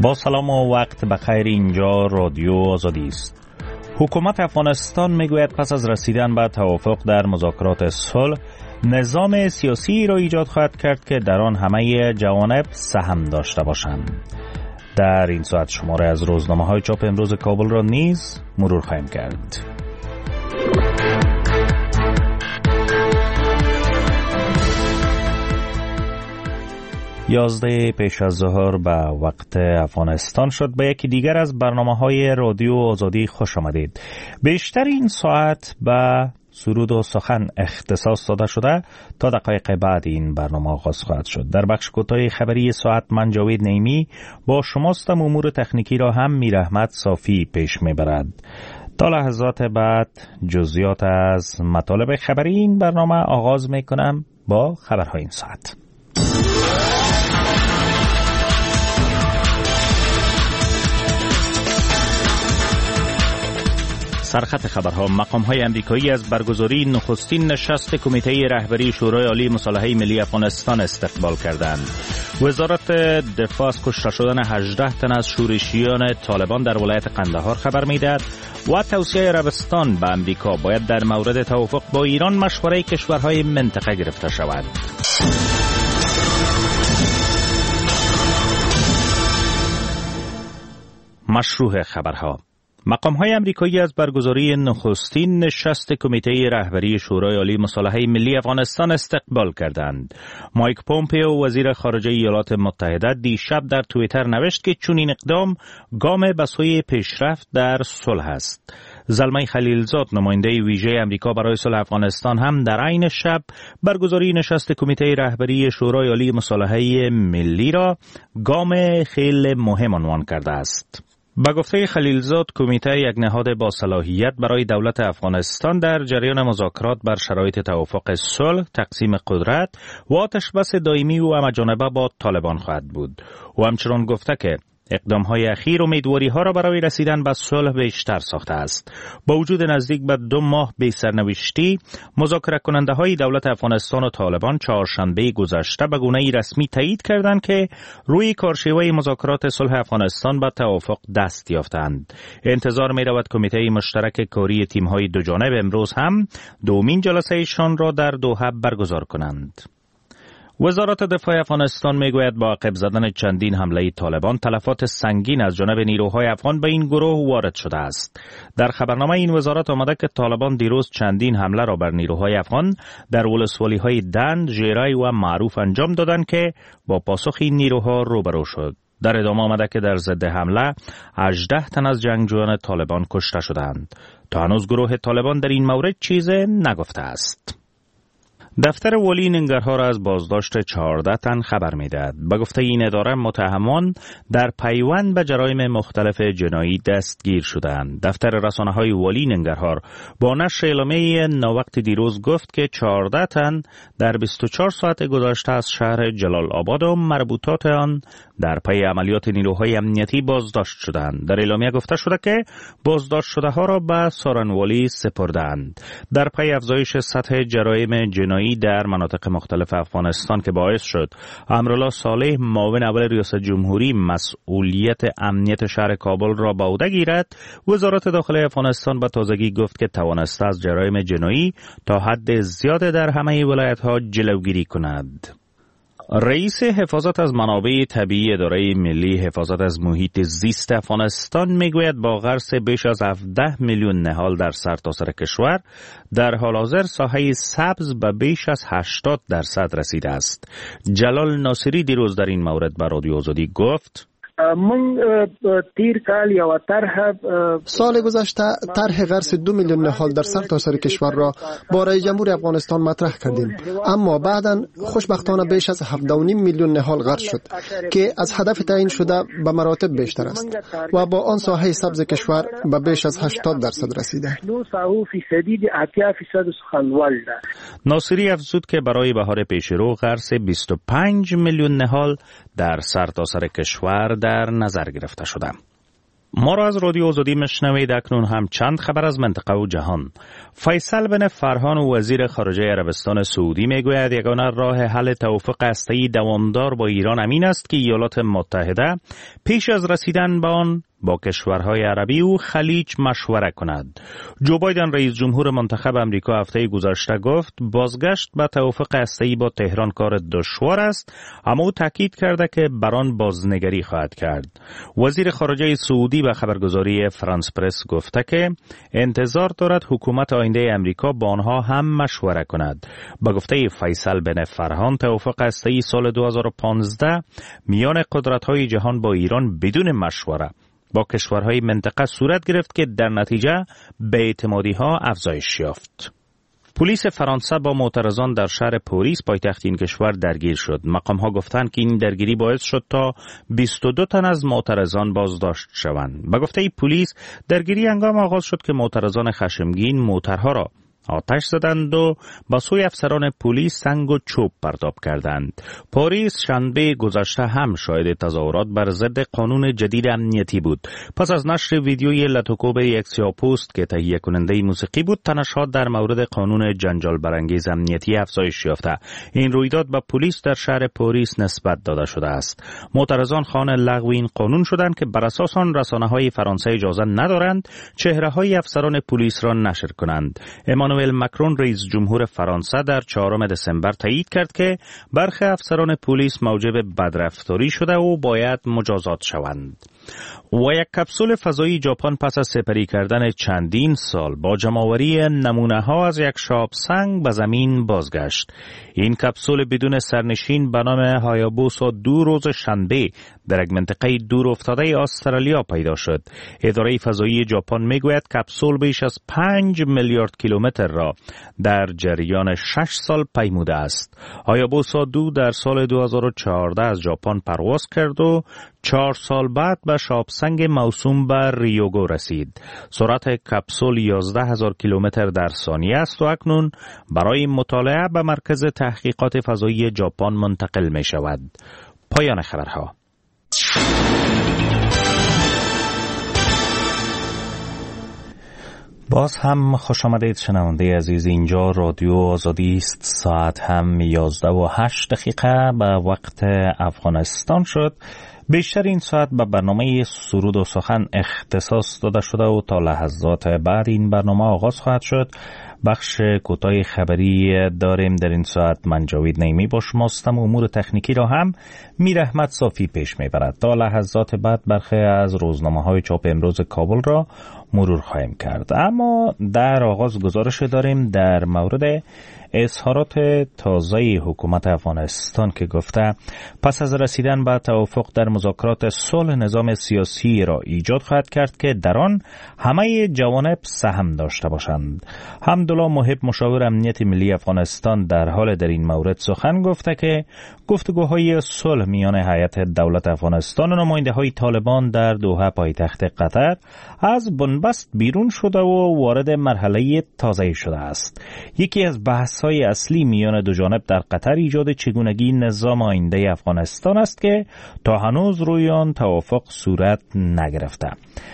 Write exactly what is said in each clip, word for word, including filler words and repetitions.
با سلام و وقت بخیر، اینجا رادیو آزادی است. حکومت افغانستان میگوید پس از رسیدن به توافق در مذاکرات صلح، نظام سیاسی را ایجاد خواهد کرد که در آن همه جوانب سهم داشته باشند. در این ساعت شماره از روزنامه‌های چاپ امروز کابل را نیز مرور خواهیم کرد. یازده پیش از ظهر به وقت افغانستان شد. به یکی دیگر از برنامه‌های رادیو آزادی خوش آمدید. بیشتر این ساعت به سرود و سخن اختصاص داده شده. تا دقایق بعد این برنامه آغاز خواهد شد. در بخش کوتاه خبری ساعت من جاوید نعیمی با شماستم. امور تکنیکی را هم میر احمد صافی پیش میبرد. تا لحظات بعد جزئیات از مطالب خبری این برنامه آغاز میکنم با خبرهای این ساعت. سرخط خبرها: مقام‌های آمریکایی از برگزاری نخستین نشست کمیته رهبری شورای عالی مصالحه ملی افغانستان استقبال کردند. وزارت دفاع از کشته شدن هجده تن از شورشیان طالبان در ولایت قندهار خبر می‌دهد و توصیه عربستان به آمریکا باید در مورد توافق با ایران مشورت کشورهای منطقه گرفته شود. مشروع خبرها: مقام‌های آمریکایی از برگزاری نخستین نشست کمیته رهبری شورای عالی مصالحه ملی افغانستان استقبال کردند. مایک پومپئو وزیر خارجه ایالات متحده دیشب در توییتر نوشت که چنین اقدام گام به سوی پیشرفت در صلح است. زلمه خلیلزاد نماینده ویژه آمریکا برای صلح افغانستان هم در عین شب برگزاری نشست کمیته رهبری شورای عالی مصالحه ملی را گام خیلی مهم عنوان کرده است. با گفته خلیلزاد، کمیته یک نهاد با صلاحیت برای دولت افغانستان در جریان مذاکرات بر شرایط توافق صلح، تقسیم قدرت و آتشبس دائمی و همه‌جانبه با طالبان خواهد بود. و همچنان گفته که اقدام‌های اخیر امیدواری‌ها را برای رسیدن به صلح بیشتر ساخته است. با وجود نزدیک به دو ماه بی سرنوشتی، مذاکره کننده‌های دولت افغانستان و طالبان چهارشنبه گذشته به گونه‌ای رسمی تایید کردند که روی کارشیوه مذاکرات صلح افغانستان به توافق دست یافتند. انتظار می‌رود کمیته مشترک کاری تیم‌های دو جانب امروز هم دومین جلسه‌شان را در دوحه برگزار کنند. وزارت دفاع افغانستان میگوید با عقب زدن چندین حمله طالبان تلفات سنگین از جانب نیروهای افغان به این گروه وارد شده است. در خبرنامه این وزارت آمده که طالبان دیروز چندین حمله را بر نیروهای افغان در ولسوالی‌های دند، ژیرای و معروف انجام دادند که با پاسخ این نیروها روبرو شد. در ادامه آمده که در ضد حمله هجده تن از جنگجویان طالبان کشته شدند. تا هنوز گروه طالبان در این مورد چیزی نگفته است. دفتر والی ننگرهار از بازداشت چهارده تن خبر می‌دهد. به گفته این اداره متهمان در پیوند به جرایم مختلف جنایی دستگیر شدند. دفتر رسانه‌های والی ننگرهار با نشر اعلامیه ناوقت دیروز گفت که چهارده تن در بیست و چهار ساعت گذشته از شهر جلال آباد و مربوطات آن در پی عملیات نیروهای امنیتی بازداشت شدند. در اعلامیه گفته شده که بازداشت شده ها را به سارنوالی سپردند. در پی افزایش سطح جرایم جنایی در مناطق مختلف افغانستان که باعث شد امرالله صالح معاون اول ریاست جمهوری مسئولیت امنیت شهر کابل را به عهده گیرد، وزارت داخلی افغانستان به تازگی گفت که توانسته از جرایم جنایی تا حد زیاد در همه ولایت‌ها جلوگیری کند. رئیس حفاظت از منابع طبیعی اداره ملی حفاظت از محیط زیست افغانستان میگوید با غرس بیش از هفده میلیون نهال در سرتاسر کشور، در حال حاضر ساحه سبز به بیش از هشتاد درصد رسیده است. جلال ناصری دیروز در این مورد به رادیو آزادی گفت: من تیر کال یا طرح سال گذشته طرح غرس دو میلیون نهال در سرتاسر کشور را با رئیس جمهور افغانستان مطرح کردیم، اما بعداً خوشبختانه بیش از هفده و نیم میلیون نهال غرس شد که از هدف تعیین شده به مراتب بیشتر است و با آن ساحه سبز کشور به بیش از هشتاد درصد رسیده. ناصری افزود که برای بهار پیشرو غرس بیست و پنج میلیون نهال در سرتاسر کشور در نظر گرفته شده. ما را از رادیو آزادی میشنوید. اکنون هم چند خبر از منطقه و جهان. فیصل بن فرحان وزیر خارجه عربستان سعودی میگوید یگانه راه حل توافق هسته‌ای دوامدار با ایران امین است که ایالات متحده پیش از رسیدن به آن با کشورهای عربی و خلیج مشوره کند. جو بایدن رئیس جمهور منتخب امریکا هفته گذشته گفت بازگشت به توافق هسته‌ای با تهران کار دشوار است، اما او تاکید کرده که بر آن بازنگری خواهد کرد. وزیر خارجه سعودی به خبرگزاری فرانس پرس گفته که انتظار دارد حکومت آینده امریکا با آنها هم مشوره کند. با گفته فیصل بن فرحان توافق هسته‌ای سال دو هزار و پانزده میان قدرت‌های جهان با ایران بدون مشوره با کشورهای منطقه صورت گرفت که در نتیجه بی‌اعتمادی‌ها افزایش یافت. پلیس فرانسه با معترضان در شهر پاریس پایتخت این کشور درگیر شد. مقام‌ها گفتند که این درگیری باعث شد تا بیست و دو تن از معترضان بازداشت شوند. به گفته پلیس درگیری هنگام آغاز شد که معترضان خشمگین موترها را آتش زدند و با سوی افسران پلیس سنگ و چوب پرتاب کردند. پاریس شنبه گذشته هم شاهد تظاهرات بر ضد قانون جدید امنیتی بود. پس از نشر ویدیوی لاتوکوب یک سیاه‌پوست که تهیه کننده موسیقی بود، تنش‌ها در مورد قانون جنجال برانگیز امنیتی افزایش یافته. این رویداد به پلیس در شهر پاریس نسبت داده شده است. معترضان خواهان لغو این قانون شدند که بر اساس آن رسانه‌های فرانسه اجازه ندارند چهره‌های افسران پلیس را نشر کنند. امانوئل مکرون رئیس جمهور فرانسه در چهارم دسامبر تایید کرد که برخی افسران پلیس موجب بدرفتاری شده و باید مجازات شوند. و یک کپسول فضایی ژاپن پس از سپری کردن چندین سال با جمع‌آوری نمونه‌ها از یک شاب سنگ به زمین بازگشت. این کپسول بدون سرنشین به نام هایابوسا دو روز شنبه در یک منطقه دور افتاده استرالیا پیدا شد. اداره فضایی ژاپن میگوید کپسول بیش از پنج میلیارد کیلومتر را در جریان شش سال پیموده است. هایابوسا دو در سال دو هزار و چهارده از ژاپن پرواز کرد و چهار سال بعد به شابسنگ موسوم به ریوگو رسید. سرعت کپسول یازده هزار کیلومتر در ثانیه است و اکنون برای مطالعه به مرکز تحقیقات فضایی ژاپن منتقل می شود. پایان خبرها. باز هم خوش آمدید شنونده عزیز. اینجا رادیو آزادی است. ساعت هم یازده و هشت دقیقه به وقت افغانستان شد. بیشتر این ساعت به برنامه سرود و سخن اختصاص داده شده و تا لحظات بعد این برنامه آغاز خواهد شد. بخش کوتاه خبری داریم در این ساعت. من جاوید نعیمی با شما هستم. امور تکنیکی را هم میر احمد صافی پیش میبرد. تا لحظات بعد برخی از روزنامه‌های چاپ امروز کابل را مرور خواهیم کرد. اما در آغاز گزارش داریم در مورد اظهارات تازه حکومت افغانستان که گفته پس از رسیدن به توافق در مذاکرات صلح نظام سیاسی را ایجاد خواهد کرد که در آن همه جوانب سهم داشته باشند. حمدالله محب مشاور امنیت ملی افغانستان در حال در این مورد سخن گفته که گفتگوهای صلح میان هیئت دولت افغانستان و نماینده‌های طالبان در دوحه پایتخت قطر از بنبست بیرون شده و وارد مرحله تازه شده است. یکی از بحث‌های اصلی میان دو جانب در قطر ایجاد چگونگی نظام آینده افغانستان است که تا هنوز روی آن توافق صورت نگرفته.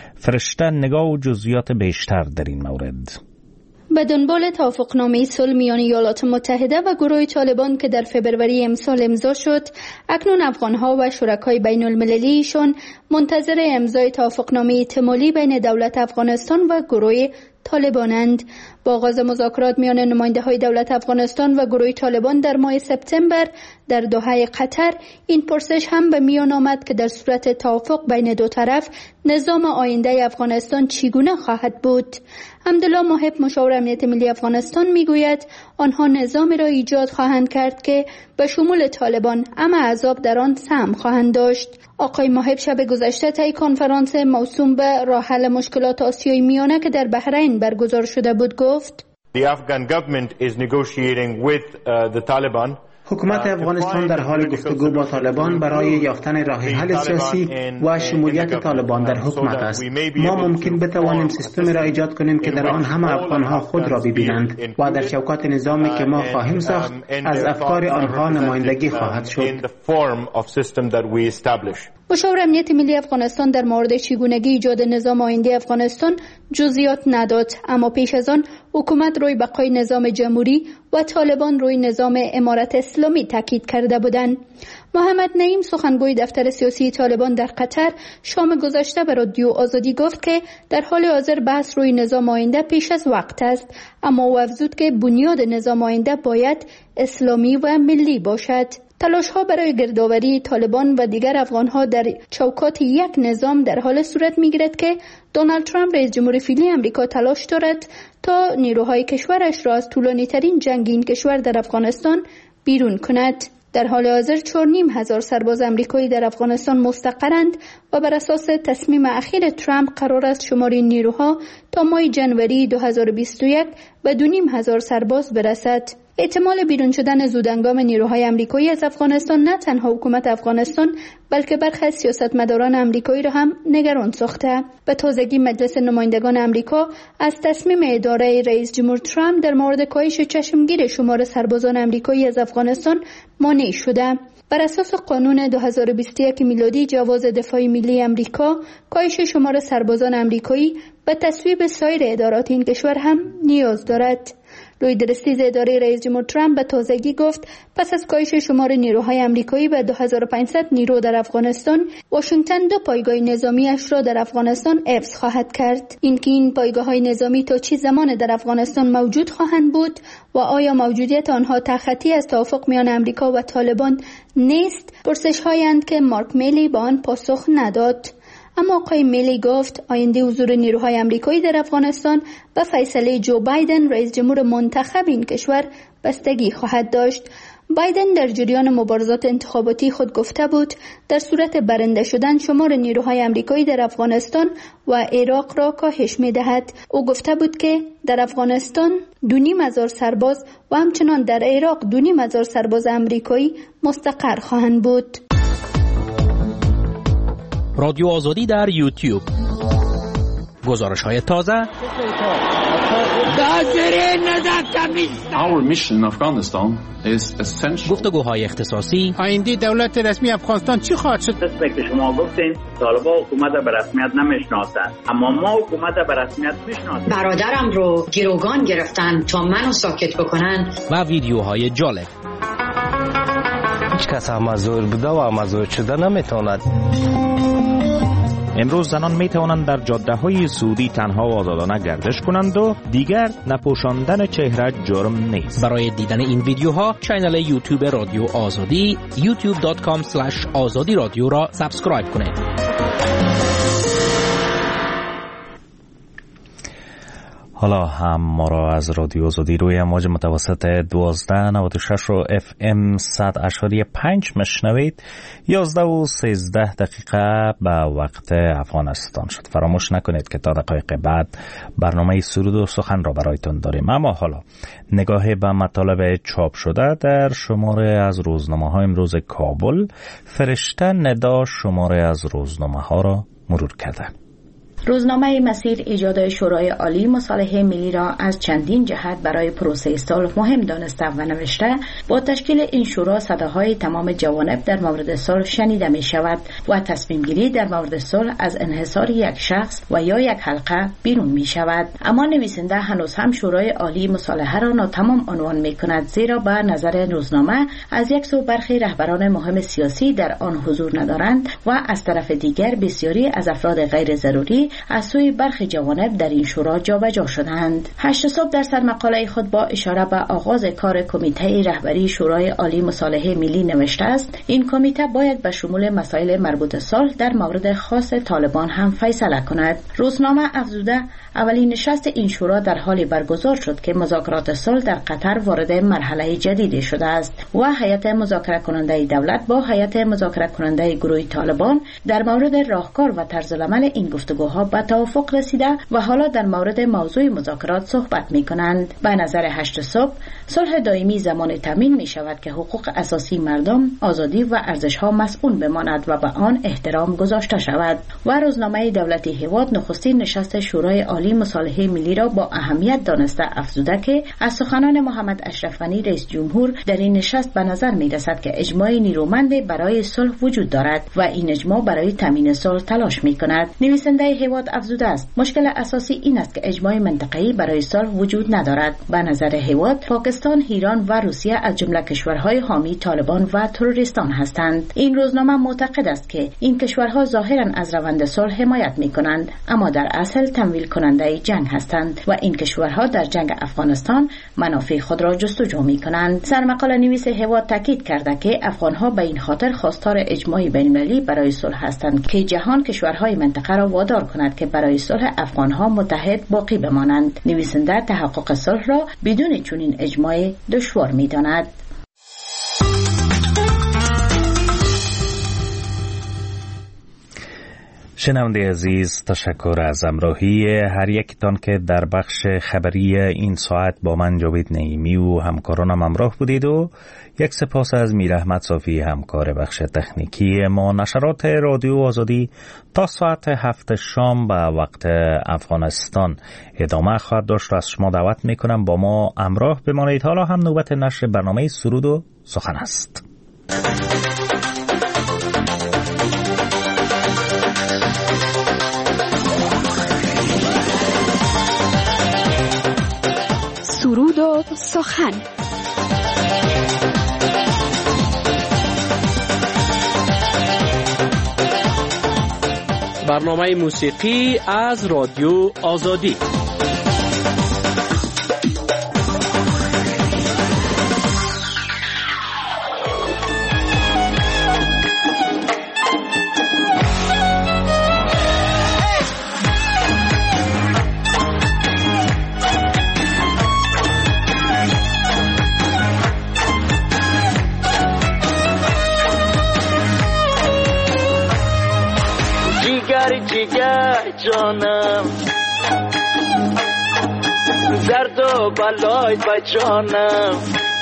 فرشته نگاه و جزئیات بیشتر در این مورد. به دنبال توافقنامه صلح میان ایالات متحده و گروه طالبان که در فبروری امسال امضا شد، اکنون افغانها و شرکای بین المللیشون منتظر امضای توافقنامه احتمالی بین دولت افغانستان و گروه طالبانند. با آغاز مذاکرات میان نماینده های دولت افغانستان و گروه طالبان در ماه سپتامبر در دوحه قطر، این پرسش هم به میان آمد که در صورت توافق بین دو طرف نظام آینده افغانستان چگونه خواهد بود. حمدالله محب مشاور امنیت ملی افغانستان میگوید آنها نظامی را ایجاد خواهند کرد که به شمول طالبان اما احزاب در آن سهم خواهند داشت. آقای محب شب گذشته طی کنفرانس موسوم به راه حل مشکلات آسیای میانه که در بحرین برگزار شده بود گفت The Afghan government is negotiating with uh, the Taliban. حکومت افغانستان در حال گفتگو با طالبان برای یافتن راه حل سیاسی و شمولیت طالبان در حکومت است. ما ممکن بتوانیم سیستمی را ایجاد کنیم که در آن همه افغانها خود را ببینند و در چوکات نظامی که ما خواهیم ساخت از افکار آنها نمایندگی خواهد شد. مشاور امنیت ملی افغانستان در مورد چگونگی ایجاد نظام آینده افغانستان جزئیات نداد، اما پیش از آن حکومت روی بقای نظام جمهوری و طالبان روی نظام امارت اسلامی تاکید کرده بودند. محمد نعیم سخنگوی دفتر سیاسی طالبان در قطر شام گذشته به رادیو آزادی گفت که در حال حاضر بحث روی نظام آینده پیش از وقت است، اما او افزود که بنیاد نظام آینده باید اسلامی و ملی باشد. تلاش ها برای گردآوری طالبان و دیگر افغان ها در چوکات یک نظام در حال صورت می گیرد که دونالد ترامپ رئیس جمهور فعلی آمریکا تلاش دارد تا نیروهای کشورش را از طولانی ترین جنگ این کشور در افغانستان بیرون کند. در حال حاضر چهار و نیم هزار سرباز آمریکایی در افغانستان مستقرند و بر اساس تصمیم اخیر ترامپ قرار است شمار این نیروها تا ماه جنوری دو هزار و بیست و یک به دو و نیم هزار سرباز برسد. احتمال بیرون شدن زودهنگام نیروهای آمریکایی از افغانستان نه تنها حکومت افغانستان بلکه برخی از سیاستمداران آمریکایی را هم نگران ساخته. به تازگی مجلس نمایندگان آمریکا از تصمیم اداره رئیس جمهور ترامپ در مورد کاهش چشمگیر شمار سربازان آمریکایی از افغانستان مانع شده. بر اساس قانون دو هزار و بیست و یک میلادی جواز دفاع ملی آمریکا کاهش شمار سربازان آمریکایی به تصویب سایر ادارات این کشور هم نیاز دارد. لوی درستیز اداره رئیس جمهور ترامپ به تازگی گفت پس از کاهش شمار نیروهای آمریکایی به دو هزار و پانصد نیرو در افغانستان، واشنگتن دو پایگاه نظامی اش را در افغانستان حفظ خواهد کرد. اینکه این پایگاه‌های نظامی تا چه زمان در افغانستان موجود خواهند بود و آیا موجودیت آنها تخطی از توافق میان آمریکا و طالبان نیست، پرسش‌هایند که مارک میلی به آن پاسخ نداد. اما آقای میلی گفت آینده حضور نیروهای آمریکایی در افغانستان به فیصله جو بایدن رئیس جمهور منتخب این کشور بستگی خواهد داشت. بایدن در جریان مبارزات انتخاباتی خود گفته بود در صورت برنده شدن شمار نیروهای آمریکایی در افغانستان و عراق را کاهش می‌دهد. او گفته بود که در افغانستان دو نیم هزار سرباز و همچنان در عراق دو نیم هزار سرباز آمریکایی مستقر خواهند بود. رادیو آزادی در یوتیوب، گزارش های تازه، Our mission in Afghanistan is essential. گفتگوهای اختصاصی. آینده دولت رسمی افغانستان چی خواهد شد؟ مثل که شما گفتین طالبان حکومت به رسمیت نمیشناسند، اما ما حکومت به رسمیت میشناسیم. برادرم رو گروگان گرفتن تا منو ساکت بکنن. و ویدیوهای جالب. هیچ کس مزور بوده و مزور شده نمیتواند. امروز زنان می توانند در جاده های سعودی تنها و آزادانه گردش کنند و دیگر نپوشاندن چهره جرم نیست. برای دیدن این ویدیوها کانال یوتیوب رادیو آزادی یوتیوب دات کام اسلش آزادی رادیو را سابسکرایب کنید. حالا هم ما را از رادیو آزادی روی امواج متوسط دوازده نود و شش و اف ام صد اشاری پنج مشنوید. یازده و سیزده دقیقه به وقت افغانستان شد. فراموش نکنید که تا دقایق بعد برنامه سرود و سخن را برایتان داریم. اما حالا نگاه به مطالب چاپ شده در شماره از روزنامه ها امروز کابل. فرشته ندا شماره از روزنامه ها را مرور کرده. روزنامه مسیر ایجاد شورای عالی مصالحه ملی را از چندین جهت برای پروسه صلح مهم دانسته و نوشته با تشکیل این شورا صداهای تمام جوانب در مورد صلح شنیده می شود و تصمیم گیری در مورد صلح از انحصار یک شخص و یا یک حلقه بیرون می شود. اما نویسنده هنوز هم شورای عالی مصالحه را ناتمام عنوان می کند، زیرا به نظر روزنامه از یک سو برخی رهبران مهم سیاسی در آن حضور ندارند و از طرف دیگر بسیاری از افراد غیر ضروری از سوی برخی جوانب در این شورا جابجا شدند. هشت صبح در سرمقاله خود با اشاره به آغاز کار کمیته رهبری شورای عالی مصالحه ملی نوشته است این کمیته باید به شمول مسائل مربوط صلح در مورد خاص طالبان هم فیصله کند. روزنامه افزوده اولین نشست این شورا در حالی برگزار شد که مذاکرات صلح در قطر وارد مرحله جدیدی شده است و هیئت مذاکره کننده دولت با هیئت مذاکره کننده گروه طالبان در مورد راهکار و طرزالعمل این گفتگوها به توافق رسیده و حالا در مورد موضوع مذاکرات صحبت می کنند. به نظر هشت صبح صلح دائمی زمان تامین می شود که حقوق اساسی مردم، آزادی و ارزش‌ها مسئول بماند و به آن احترام گذاشته شود. و روزنامه دولتی هیواد نخستین نشست شورای عالی مصالحه ملی را با اهمیت دانسته افزوده که از سخنان محمد اشرف غنی رئیس جمهور در این نشست به نظر می رسد که اجماع نیرومند برای صلح وجود دارد و این اجماع برای تامین صلح تلاش می کند. نویسنده هیواد افزوده است مشکل اساسی این است که اجماع منطقه‌ای برای صلح وجود ندارد. به نظر هیواد پاکستان، ایران و روسیه از جمله کشورهای حامی طالبان و تروریستان هستند. این روزنامه معتقد است که این کشورها ظاهراً از روند صلح حمایت می کنند اما در اصل تمویل کننده جنگ هستند و این کشورها در جنگ افغانستان منافع خود را جستجو می کنند. سرمقاله نویس هیواد تاکید کرده که افغانها به این خاطر خواستار اجماع بین‌المللی برای صلح هستند که جهان کشورهای منطقه را وادار کند که برای صلح افغانها متحد باقی بمانند. نویسنده تحقق صلح را بدون چنین اجماع دشوار می داند. شنونده عزیز، تشکر از همراهی هر یکتان که در بخش خبری این ساعت با من جاوید نعیمی و همکارانم همراه بودید و یک سپاس از میر احمد صافی همکار بخش تکنیکی ما. نشرات رادیو آزادی تا ساعت هفت شام به وقت افغانستان ادامه خواهد داشت و از شما دعوت میکنم با ما همراه بمانید. حالا هم نوبت نشر برنامه سرود و سخن است. سرود و سخن. برنامه موسیقی از رادیو آزادی. جانم درد و بلای با جانم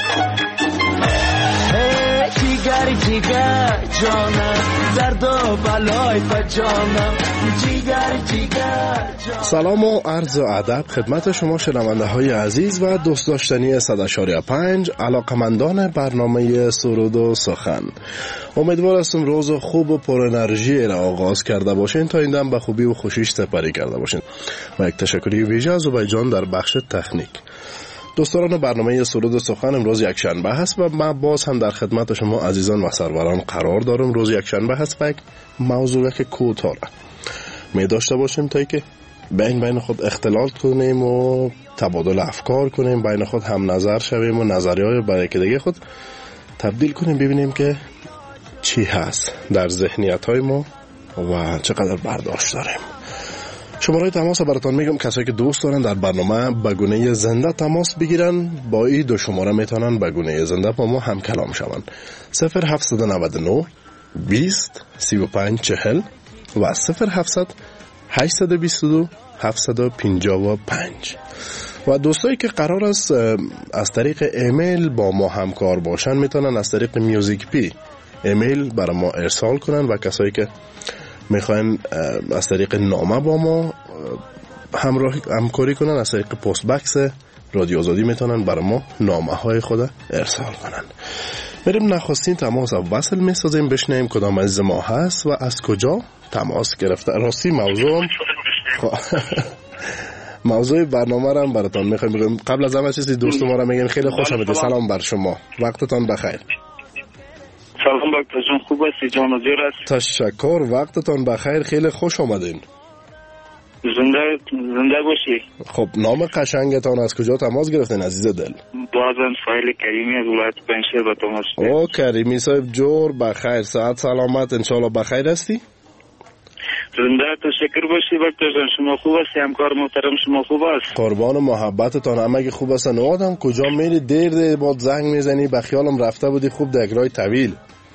جیگر جیگر جانم درد و بلای با جانم جیگر جیگر جانم. سلام و عرض و ادب خدمت شما شنونده های عزیز و دوست داشتنی صد و شش پنج علاقمندان برنامه سرود و سخن. امیدوار هستم روز خوب و پر انرژی را آغاز کرده باشین تا این دم به خوبی و خوشیش سپری کرده باشین و یک تشکری ویژه از زبای جان در بخش تکنیک. دوستان برنامه سرود و سخن امروز یک شنبه هست و من باز هم در خدمت شما عزیزان و سروران قرار دارم. روز یک شنبه هست و یک موضوع که کوتاه می داشته باشیم تا که بین بین خود اختلاط کنیم و تبادل افکار کنیم، بین خود هم نظر شویم و نظریه‌های برای که دیگه خود تبدیل کنیم، ببینیم که چی هست در ذهنیت های ما و چقدر برداشت داریم. شماره تماس براتون میگم، کسایی که دوست دارن در برنامه به گونه زنده تماس بگیرن با این دو شماره میتونن به گونه زنده با ما هم کلام شون. صفر هفت نه نه بیست سی و پنج چهل و صفر هفت هشت دو دو هفت پنجاه و پنج. و دوستایی که قرار است از طریق ایمیل با ما همکار باشن میتونن از طریق میوزیک پی ایمیل برای ما ارسال کنن و کسایی که میخواین از طریق نامه با ما همراه همکاری کنن از طریق پست بکس رادیو آزادی میتونن برای ما نامه های خود ارسال کنن. بریم نخستین تماس و وصل میسازیم، بشنیم کدام از ما هست و از کجا تماس گرفته. راستی موضوع موضوع برنامه را هم براتون میخوایم بگم. قبل از همه چیزی دوست ما را میگیم خیلی خوش آمدید. سلام بر شما، وقتتان بخیر. سلام دکتر جان، خوب هستی؟ جان و جور است. تشکر، وقتتان بخیر، خیلی خوش آمدین. زنده زنده باشی. خب نام قشنگتان از کجا تماس گرفتین عزیز دل؟ بازم سایل کریمی از ولایت پنجشیر با تماس گرفتم. او کریمی صاحب جور بخیر، صحت سلامت انشالله بخیر هستی؟ زنده تشکر باشی دکتر جان، شما خوب هستی؟ همکار محترم شما خوب است؟ قربان محبتتان، همه خوب هستن. آدم کجا میری دیر دیر بعد زنگ میزنی؟ به خیالم رفته بودی خوب دگرای طویل.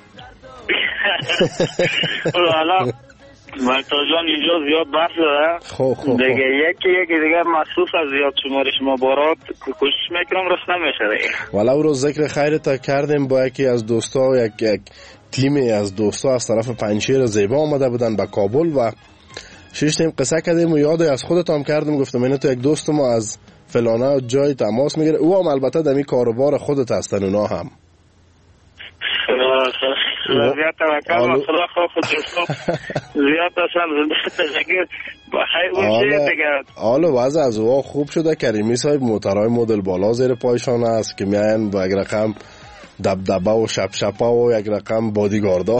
حالا دکتر جان اینجا زیاد بحث داره. خب خب دیگه یکی یکی دیگه مخصوص از زیاد شماری شما بارات کوشش میکنم رس نمیشه دیگه. والا رو ذکر خیرت کردیم با یکی از دوستا، یک یک تیمی از دوستا از طرف پنجشیر زیبا آمده بودن به کابل و شیشتیم قصه کردیم و یاد از خودتام کردم، گفتم اینه تو یک دوست ما از فلانه جای تماس میگیره، او هم البته دمی کاروبار خودت هستن اونا هم. زیاد توکل و خدا خواه خود جسم زیاد داشتم زنده تشکر بخیر باشه دیگه. حالا وضع از او خوب شده. کریمی صاحب موترهای مدل بالا زیر پایشان است که میاین با یک رقم دبدبه و شپشپه و یک رقم بادیگاردا.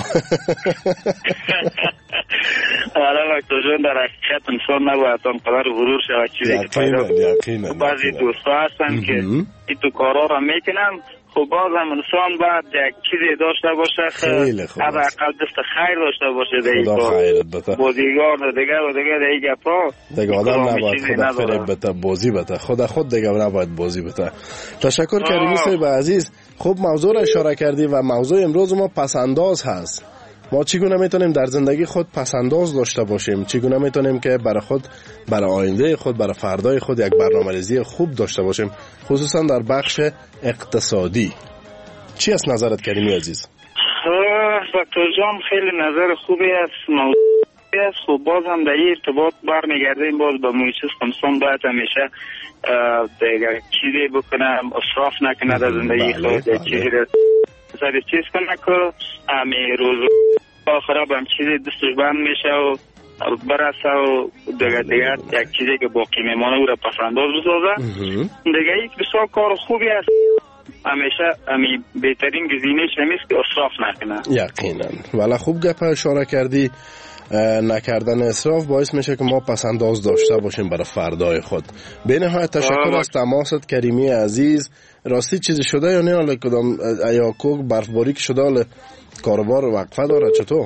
حالا وقت جون در حقیقت انسان نباید آنقدر غرور شود چیزی که پیدا. بعضی دوستا هستن که این تو کارا را میکنن، خب باز هم انسان باید یک چیزی داشته باشه، خیلی خوب از اقل دست خیر داشته باشه دیگه. خدا خیرت بده. بازیگار دیگه و دیگه دیگه گپا دیگه آدم نباید خدا فریب بده، بازی بده، خدا خود دیگه نباید بازی بده. تشکر کریمی صاحب عزیز. خوب موضوع را اشاره کردی و موضوع امروز ما پسنداز هست. ما چگونه میتونیم در زندگی خود پسنداز داشته باشیم؟ چگونه میتونیم که برای خود، برای آینده خود، برای فردای خود یک برنامه‌ریزی خوب داشته باشیم، خصوصا در بخش اقتصادی؟ چی است نظرت کریمی عزیز؟ دکتر جان خیلی نظر خوبی است، موضوعی است. خب باز هم در این ارتباط برمیگردیم باز به محیط زیست. انسان باید همیشه دیگه چیزی بکنه، اسراف نکنه در زندگی خود، چیزی سر چیز کنه که همی روز آخرا به هم چیزی دستش بند میشه و برسه و دیگه دیگه یک چیزی که باقی میمانه او را پسنداز بسازه. دیگه یک بسیار کار خوبی است. همیشه همی بهترین گزینه‌اش همیست که اسراف نکنه. یقینا. ولی خوب گپ اشاره کردی، نکردن اسراف باعث میشه که ما پسنداز داشته باشیم برای فردای خود. به نهایت تشکر از تماست کریمی عزیز. راستی چیزی شده یا نه؟ حالا کدام یا کوک برفباری که شده حالا کاروبار وقفه داره چطور؟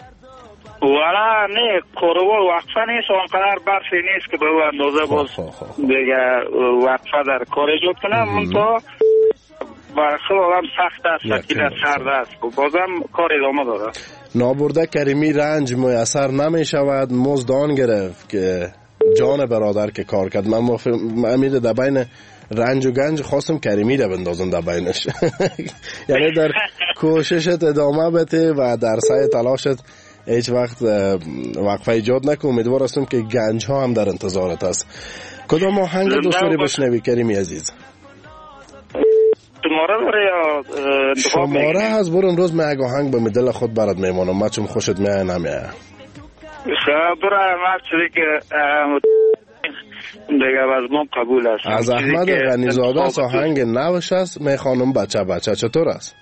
والا نه کاروبار وقفه نیست، اونقدر برفی نیست که به او اندازه باز دیگه وقفه در کار ایجاد کنم. منطقه برای خود آدم سخت است، سکیل سرد است، بازم کار ادامه داره. نابرده کریمی رنج میسر نمی شود، مزدان گرفت که جان برادر که کار کرد. من امید در بین رنج و گنج خواستم کریمی رو بندازم در بینش. یعنی در کوششت ادامه بده و در سعی تلاشت هیچ وقت وقفه ایجاد نکن. امیدوار هستم که گنج ها هم در انتظارت است. کدام آهنگ دوست داری بشنوی کریمی عزیز؟ شماره داره یا شماره هست؟ برو امروز من یک آهنگ به دل خود برات میمانم، من چون خوشت میای نمیای. برای من چیزی که دیگه از ما قبول است. از احمد غنیزاده است، آهنگ نوش است، می خانم بچه بچه. چطور است؟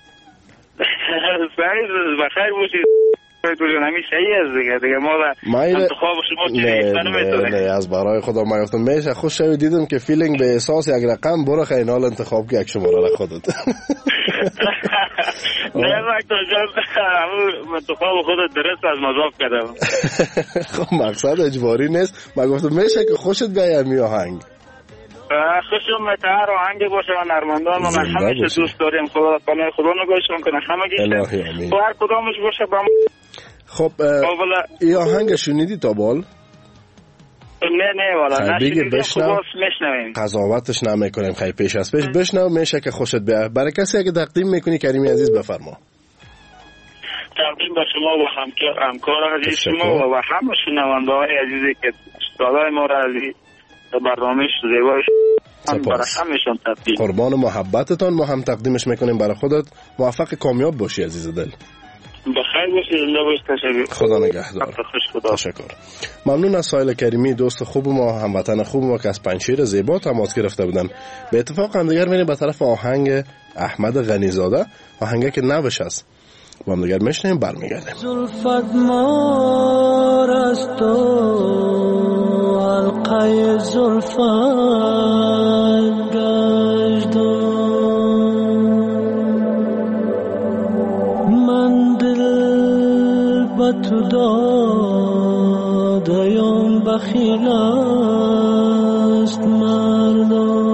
بخیر باشید. نمی صحیح است دیگه. دیگه ما انتخاب شما چیزی نمیتونه. نه از برای خدا من گفتم میشه خوش شوی، دیدم که فیلینگ به احساس یک رقم، برو خیلی انتخاب که یک شماره را خودت. نه وقتا جان انتخاب خودت درست از مذاق کردم. خب مقصد اجباری نیست، من گفتم میشه که خوشت بیای می آهنگ. خوشم متعر آهنگ باشه و نرمندان و من همیشه دوست داریم. خدا پناه خدا نگاهشون کنه همه گیشه و هر کدامش باشه با خب ای آهنگ شنیدی تا بال؟ نه نه والا نشنیدیم. خب باز میشنویم، قضاوتش نمیکنیم. خیلی پیش از پیش بشنو، میشه که خوشت بیاد. برای کسی که تقدیم میکنی کریمی عزیز بفرما. تقدیم به شما و همکار عزیز شما و همه شنونده های عزیزی که صدای ما را عزیز برنامهش زیبایش برای همشون تقدیم. قربان محبتتان ما هم تقدیمش میکنیم برای خودت. موفق کامیاب باشی عزیز دل. بخیر باشی، زنده باشی. تشکر. خدا نگهدار. تشکر. ممنون از سایل کریمی، دوست خوب ما، هموطن خوب ما که از پنجشیر زیبا تماس گرفته بودن. به اتفاق هم دیگر میریم به طرف آهنگ احمد غنیزاده، آهنگی که نوش است. با هم دیگر میشنیم برمیگردیم. زلفت مار از تو حلقه زلفت گشت من دل به تو دادیم بخیل است مردم.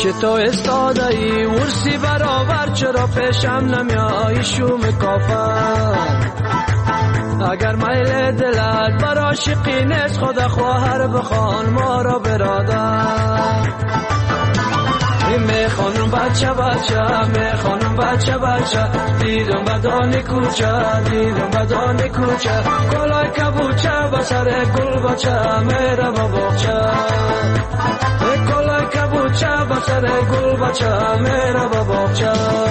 پیش تو استاده ای ورسی برابر چرا پیشم نمیایی شوم کافر اگر میل دلت بر عاشقی نیست خدا خواهر بخوان ما را برادر میخوانم بچه بچه میخوانم بچه بچه دیدم بدان کوچه دیدم بدان کوچه گلای کبوچه بسر گل بچه میره با باغچه گلای کبوچه بسر گل بچه میره با باغچه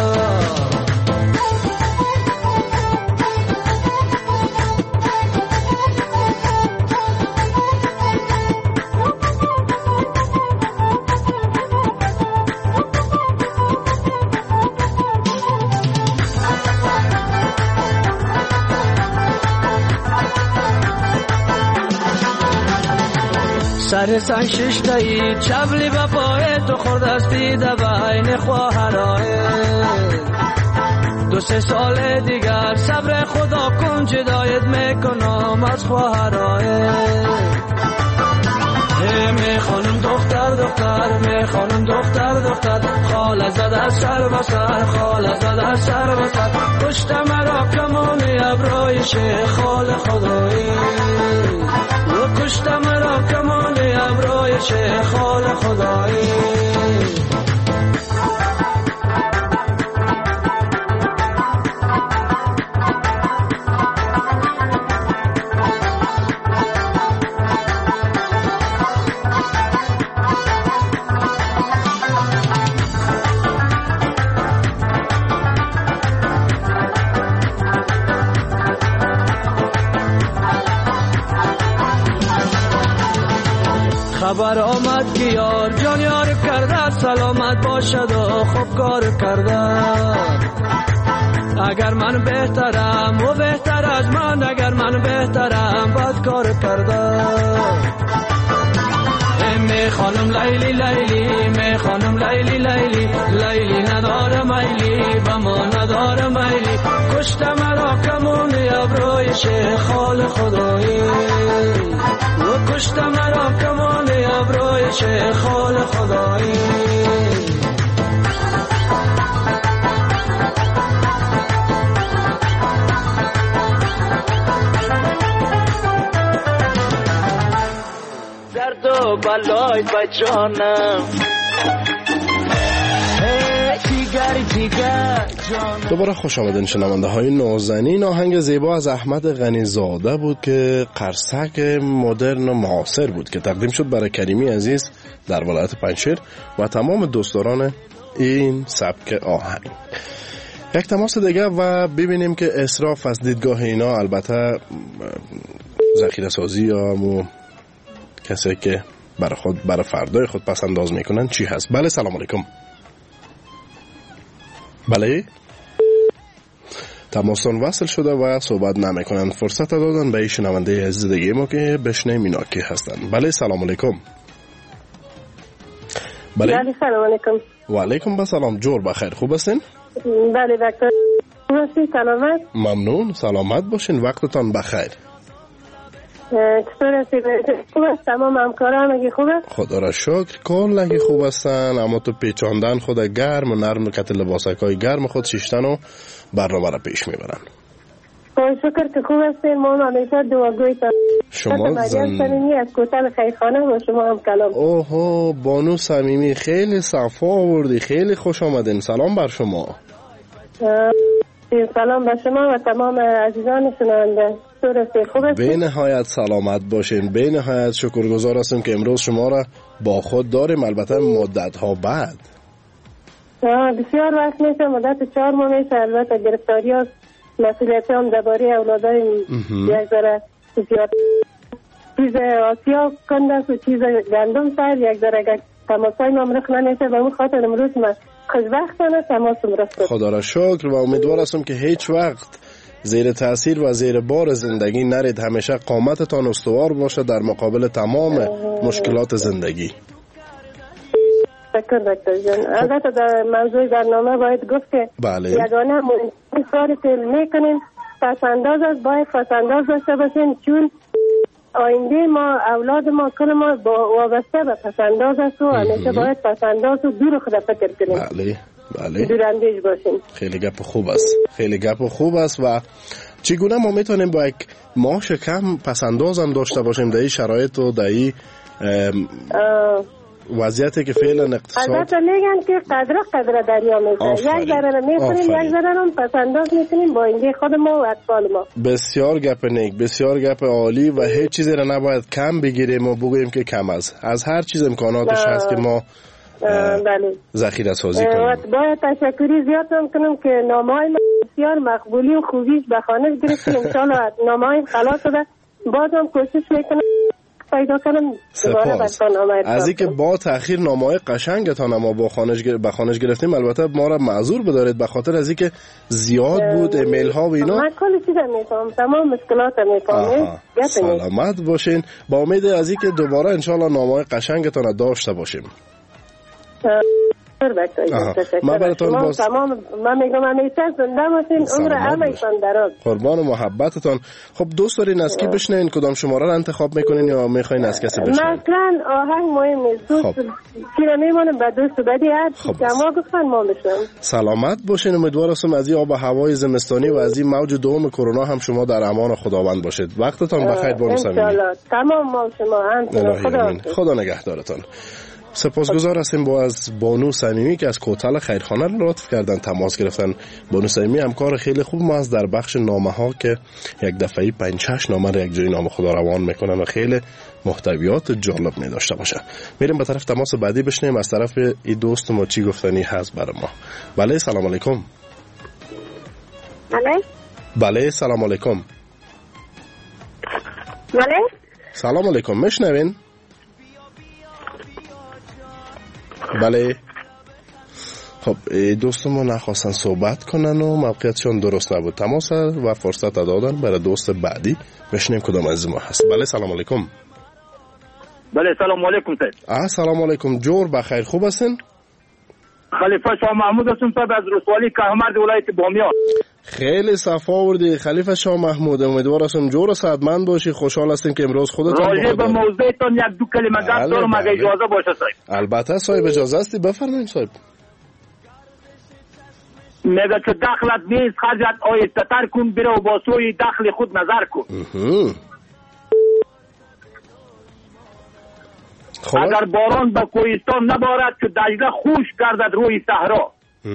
سر سنگ ششتایی چبلی با پای تو خوردستی دبین خواهرای دو سه سال دیگر صبر خدا کن جدایت میکنم از خواهرای میخوانم دختر دختر میخوانم دختر دختر خال زد از سر و سر خال زد از سر و سر پشت مرا کمانی ابروی شیخ خال خدایی و کشت مرا کمانی ابروی شیخ خال خدایی خبر آمد که یار جان یار کرده سلامت باشد و خوب کار کرده اگر من بهترم و بهتر از من اگر من بهترم بد کار کرده میخوانم لیلی لیلی میخوانم لیلی لیلی لیلی نداره میلی با ما نداره میلی کشت مرا کمونی ابروی شیخ خال خدایی و کشت مرا کمونی ابروی شیخ خال خدایی درد و بلای بچانم دوباره خوش آمدین شنونده های نازنین. آهنگ زیبا از احمد غنی زاده بود که قرصک مدرن و معاصر بود که تقدیم شد برای کریمی عزیز در ولایت پنجشیر و تمام دوستداران این سبک آهنگ. یک تماس دیگه و ببینیم که اسراف از دیدگاه اینا، البته ذخیره سازی یا مو کسی که برای خود برای فردای خود پس انداز میکنن چی هست. بله سلام علیکم. بله تماسون وصل شده و صحبت نمیکنن. فرصت دادن به شنونده عزیز دیگه ما که بشنیم اینا کی هستن. بله سلام علیکم. بله بله سلام علیکم. و علیکم السلام. جور بخیر، خوب هستین؟ بله دکتر خوب سلامت. ممنون، سلامت باشین، وقتتان بخیر. چطور هستی؟ خوب است؟ تمام همکاران اگه خوبه؟ خدا را شکر کل اگه خوب هستن، اما تو پیچاندن خود گرم و نرم کت لباسکای گرم خود شیشتن و برنامه را پیش میبرن. خدا شکر که خوب هستین. ما همیشه دعاگوی تا شما زن صمیمی از کوتل خیرخانه و شما هم کلام. اوه بانو صمیمی خیلی صفا آوردی، خیلی خوش آمدین. سلام بر شما. سلام بر شما و تمام عزیزان شنونده. به نهایت سلامت باشین. به نهایت شکرگزار هستیم که امروز شما را با خود داریم، البته مدت ها بعد. بسیار وقت میشه، مدت چهار ماه میشه. البته گرفتاری ها مسئولیت هم درباره اولادای یک ذره زیاد چیز آسیا کنده و چیز گندم سر یک ذره اگر تماسای ما مرخ نمیشه و اون خاطر امروز من خوشبختانه تماس مرخ. خدا را شکر و امیدوار هستم که هیچ وقت زیر تاثیر و زیر بار زندگی نرید، همیشه قامتتان استوار باشه در مقابل تمام مشکلات زندگی. شکر دکتر جان. البته در موضوع برنامه باید گفت که بله. یگانه کاری که میکنیم پس انداز است، باید پس انداز داشته باشیم، چون آینده ما، اولاد ما، کل ما با وابسته به پسنداز است و همیشه باید پسنداز و دور خود فکر کنیم. بله بله. دوراندیش باشیم. خیلی گپ خوب است. خیلی گپ خوب است. و چگونه ما میتونیم با یک معاش کم پسنداز هم داشته باشیم در این شرایط و در این وضعیتی که فعلا اقتصاد؟ البته میگن که قدر قدر دریا میشه. یک ذره میخوریم، یک ذره هم پسنداز میکنیم با اینجا خود ما و اطفال ما. بسیار گپ نیک، بسیار گپ عالی و هیچ چیزی را نباید کم بگیریم و بگوییم که کم است. از هر چیز امکاناتش هست که ما بله ذخیره سازی کنیم. باید تشکری زیاد هم کنم که نامه‌های ما بسیار مقبولی و خوبیش به خانه گرفتیم. ان شاء الله نامه‌های خلاص شده. بازم کوشش میکنم پیدا کنم. سپاس از اینکه با تأخیر نامه‌های قشنگتان ما با خانش به خانش گرفتیم. البته ما را معذور بدارید به خاطر از اینکه زیاد بود ایمیل ها و اینا. من کلی چیزا میفهمم، تمام مشکلات میفهمم. سلامت باشین. با امید از اینکه دوباره ان شاء الله نامه‌های قشنگتان داشته باشیم. ما براتون باز تمام من میگم همیشه زنده باشین، عمر همه‌تون دراز. قربان محبتتون. خب دوست دارین از کی بشنین؟ کدام شماره رو انتخاب میکنین یا میخواین از کسی بشنین؟ مثلا آهنگ مهم نیست. دوست کی میمونم به دوست بدی هر شما گفتن ما بشم. سلامت باشین. امیدوار هستم از این آب و هوای زمستانی و از این موج دوم کرونا هم شما در امان خداوند باشید. وقتتون بخیر بانو صمیمی. ان شاء الله تمام ما شما هم خدا خدا نگهدارتون. سپاسگزار هستیم با از بانو صمیمی که از کوتل خیرخانه لطف کردن تماس گرفتن. بانو صمیمی همکار خیلی خوب ما از در بخش نامه ها که یک دفعه پنج شش نامه رو یک جای نام خدا روان میکنن و خیلی محتویات جالب می داشته باشه. میریم به طرف تماس بعدی بشنیم از طرف این دوست ما چی گفتنی هست برای ما. بله سلام علیکم. بله بله سلام علیکم. بله سلام علیکم. میشنوین؟ بله. خب دوست ما نخواستن صحبت کنن و موقعیتشون درست نبود. تماس و فرصت دادن برای دوست بعدی. بشنیم کدام از ما هست. بله سلام علیکم. بله سلام علیکم سید. آه سلام علیکم. جور بخیر خوب هستین؟ خلیفه شاه محمود هستم صاحب از رسوالی کهمرد ولایت بامیان. خیلی صفا آوردی خلیفه شاه محمود. امیدوار هستم جور و صحتمند باشی. خوشحال هستیم که امروز خودتون راجع به موضوعتون یک دو کلمه گفت دارم اگه اجازه باشه صاحب. البته صاحب اجازه است. بفرمایید صاحب. میگه که دخلت نیست خرجت آیسته تر کن بره و با سوی دخل خود نظر کن. اگر باران به کوهستان نبارد که دجله خوش گردد روی صحرا.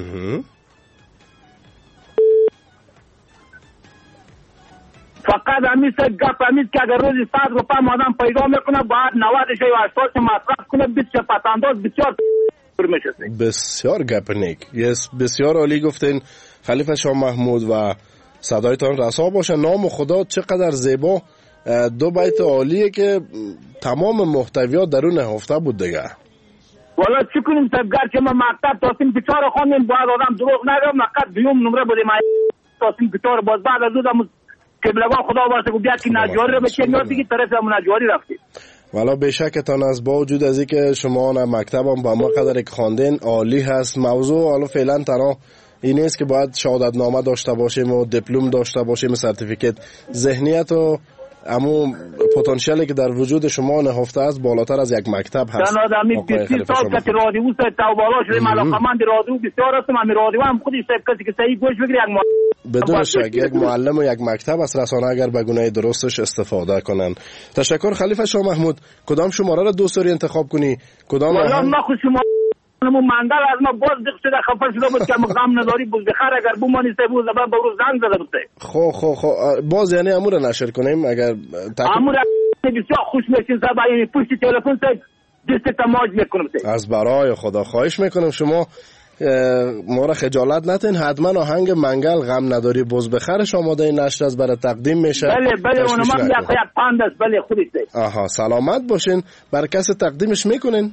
فقط همیشه گپ همیشه که اگر روزی صد روپه آدم پیدا میکنه باید نودش و هشتادش مصرف کنه. بسیار پسنداز بسیار میشه. بسیار گپ نیک. یس بسیار عالی گفتین خلیفه شاه محمود و صدایتان رسا باشه. نام خدا چقدر زیبا. دو بیت عالیه که تمام محتویات درون هفته بود دیگه. والا چی کنیم تبگر که ما مکتب تاسیم پیچار خوانیم باید آدم دروغ نگم. مکتب دیوم نمره بودیم تاسیم پیچار باز بعد از اون قبلگاه خدا واسه گفت که نجاری رو بچین یاد دیگه طرف هم نجاری رفتیم. والا بشکتان از با وجود از اینکه شما نه مکتبم با ما قدر خواندین عالی هست. موضوع حالا فعلا تنها این نیست که باید شهادت نامه داشته باشیم و دیپلم داشته باشیم سرتیفیکت. ذهنیت و امو پتانسیلی که در وجود شما نهفته است بالاتر از یک مکتب هست. من آدمی بیست سال که رادیو است تو بالا شده علاقه‌مند رادیو بسیار هستم. من رادیو هم خودش کسی که صحیح گوش بگیره یک بدون شک یک معلم و یک مکتب از رسانه اگر به گونه درستش استفاده کنن. تشکر خلیفه شاه محمود. کدام شماره را دوست داری انتخاب کنی؟ کدام والا ما خوش شما نمو مندل از ما باز دق شده خفه شده بود که غم نداری بود بخیر اگر بومانی سه بود زبان بروز زنگ زده بود. خو خو خو باز یعنی امور نشر کنیم اگر امور بسیار خوش میشین صاحب یعنی پشت تلفن سه دست تماج میکنم. از برای خدا خواهش میکنم شما ما را خجالت نتین. حتما آهنگ منگل غم نداری بز بخرش آماده نشر از برای تقدیم میشه. بله بله اونم هم یک پند است. بله خودش. آها سلامت باشین. بر کس تقدیمش میکنین؟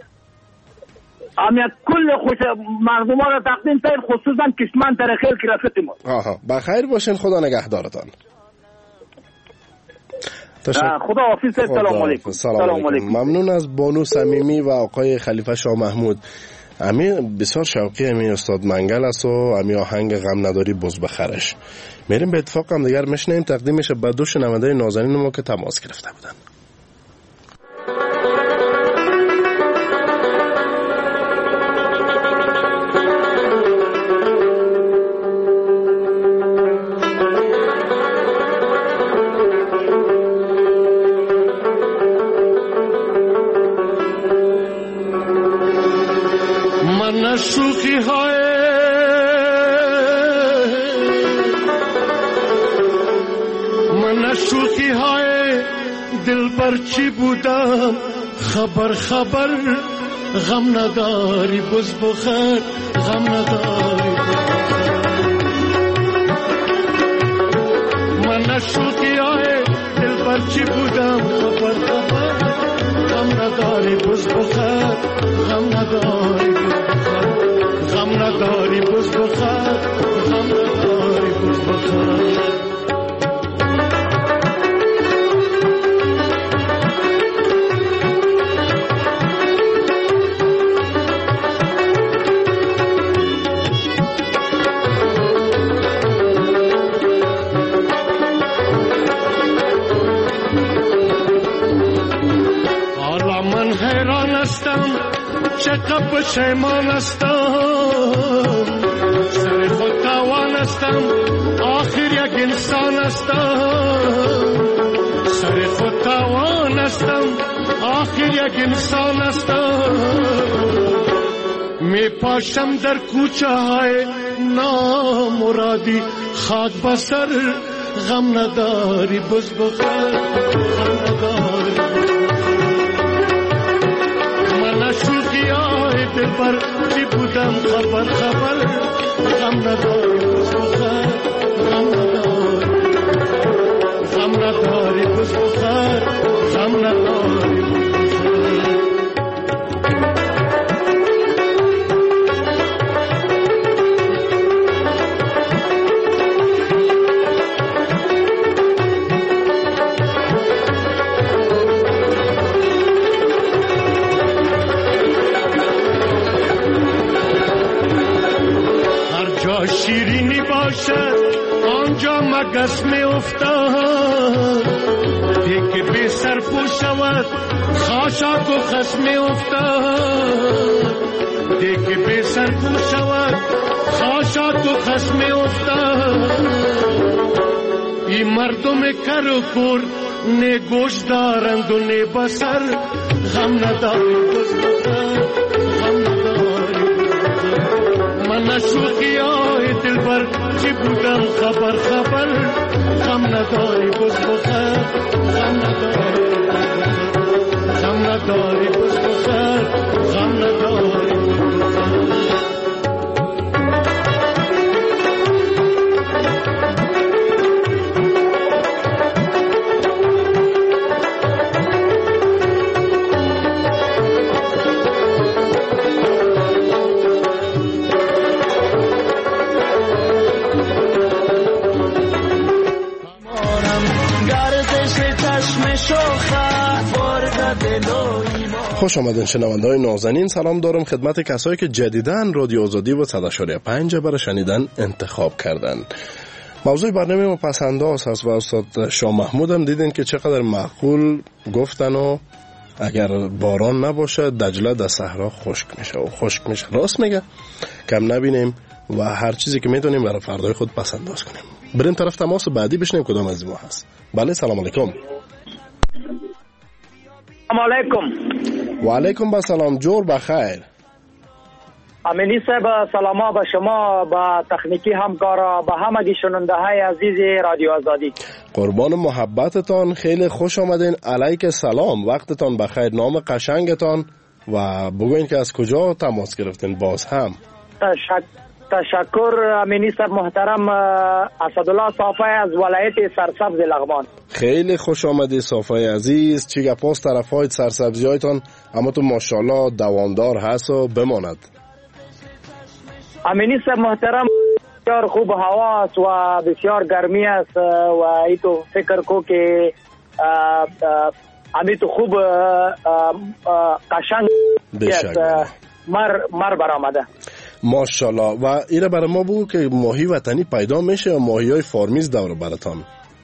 امیت کل خوش مردم را تقدیم تایر خصوصا کشمن ترخیل که رفت ما. آها بخیر باشین. خدا نگهدارتان. خدا حافظ. سلام علیکم. سلام علیکم. ممنون از بانو صمیمی و آقای خلیفه شاه محمود. امی بسیار شوقی امی استاد منگل است و امی آهنگ غم نداری بز بخرش. میریم به اتفاق هم دیگر میشنیم، تقدیمش به دو شنونده نازنین ما که تماس گرفته بودن. شوخی های من شوخی های دل بر چی بودم خبر خبر غم نداری بز بخیر غم نداری من شوخی های دل بر چی بودم خبر خبر غم نداری بز بخیر غم نداری غم نداری بز بخیر غم نداری بز بخیر حالا من حیران هستم چقدر پشیمان هستم سر خود تاوان هستم آخر یک انسان هستم سر خود تاوان هستم آخر یک انسان هستم می پاشم در کوچه های نامرادی خاک بسر غم نداری بز بخیر غم نداری من شوخی های دل بر چی بودم خبر خبر غم نداری بز بخیر غم نداری غم نداری بز بخیر غم نداری شیرینی باشد آنجا مگس می افتاد دیگه بی سر پو شود خاشاک و خس می افتاد دیگه بی سر پو شود خاشاک و خس می افتاد این مردم کر و کور نه گوش دارند و نه بسر غم نداری بز بخیر غم نداری من شوخی های دل بر چی بودم خبر خبر غم نداری بز بخیر غم نداری غم نداری بز بخیر غم نداری خوش آمدین شنونده های نازنین. سلام دارم خدمت کسایی که جدیداً رادیو آزادی و صد و شش پنج برای شنیدن انتخاب کردن. موضوع برنامه ما پسنداز هست و استاد شاه محمود هم دیدین که چقدر معقول گفتن و اگر باران نباشه دجله در صحرا خشک میشه و خشک میشه. راست میگه؟ کم نبینیم و هر چیزی که میتونیم برای فردای خود پسنداز کنیم. بریم طرف تماس بعدی بشنیم کدام از ما هست. بله سلام علیکم. سلام علیکم. و علیکم با سلام، جور بخیر. امینی صاحب سلام ها به شما، به تکنیکی همکارا، به همگی شنونده های عزیز رادیو آزادی. قربان محبتتان، خیلی خوش آمدین. علیک سلام، وقتتان بخیر. نام قشنگتان و بگوین که از کجا تماس گرفتین باز هم. تشکر تشکر امینی صاحب محترم. اسدالله صافی از ولایت سرسبز لغمان. خیلی خوش آمدی صافی عزیز. چی گپاس طرفای سرسبزی هایتان؟ اما تو ماشاءالله دوامدار هست و بماند. امینی صاحب محترم بسیار خوب هوا است و بسیار گرمی است و ای تو فکر کو که امی تو خوب قشنگ است مر مر برآمده. ماشاءالله. و ایره برای ما بگو که ماهی وطنی پیدا میشه یا ماهی های فارمیز دور براتان؟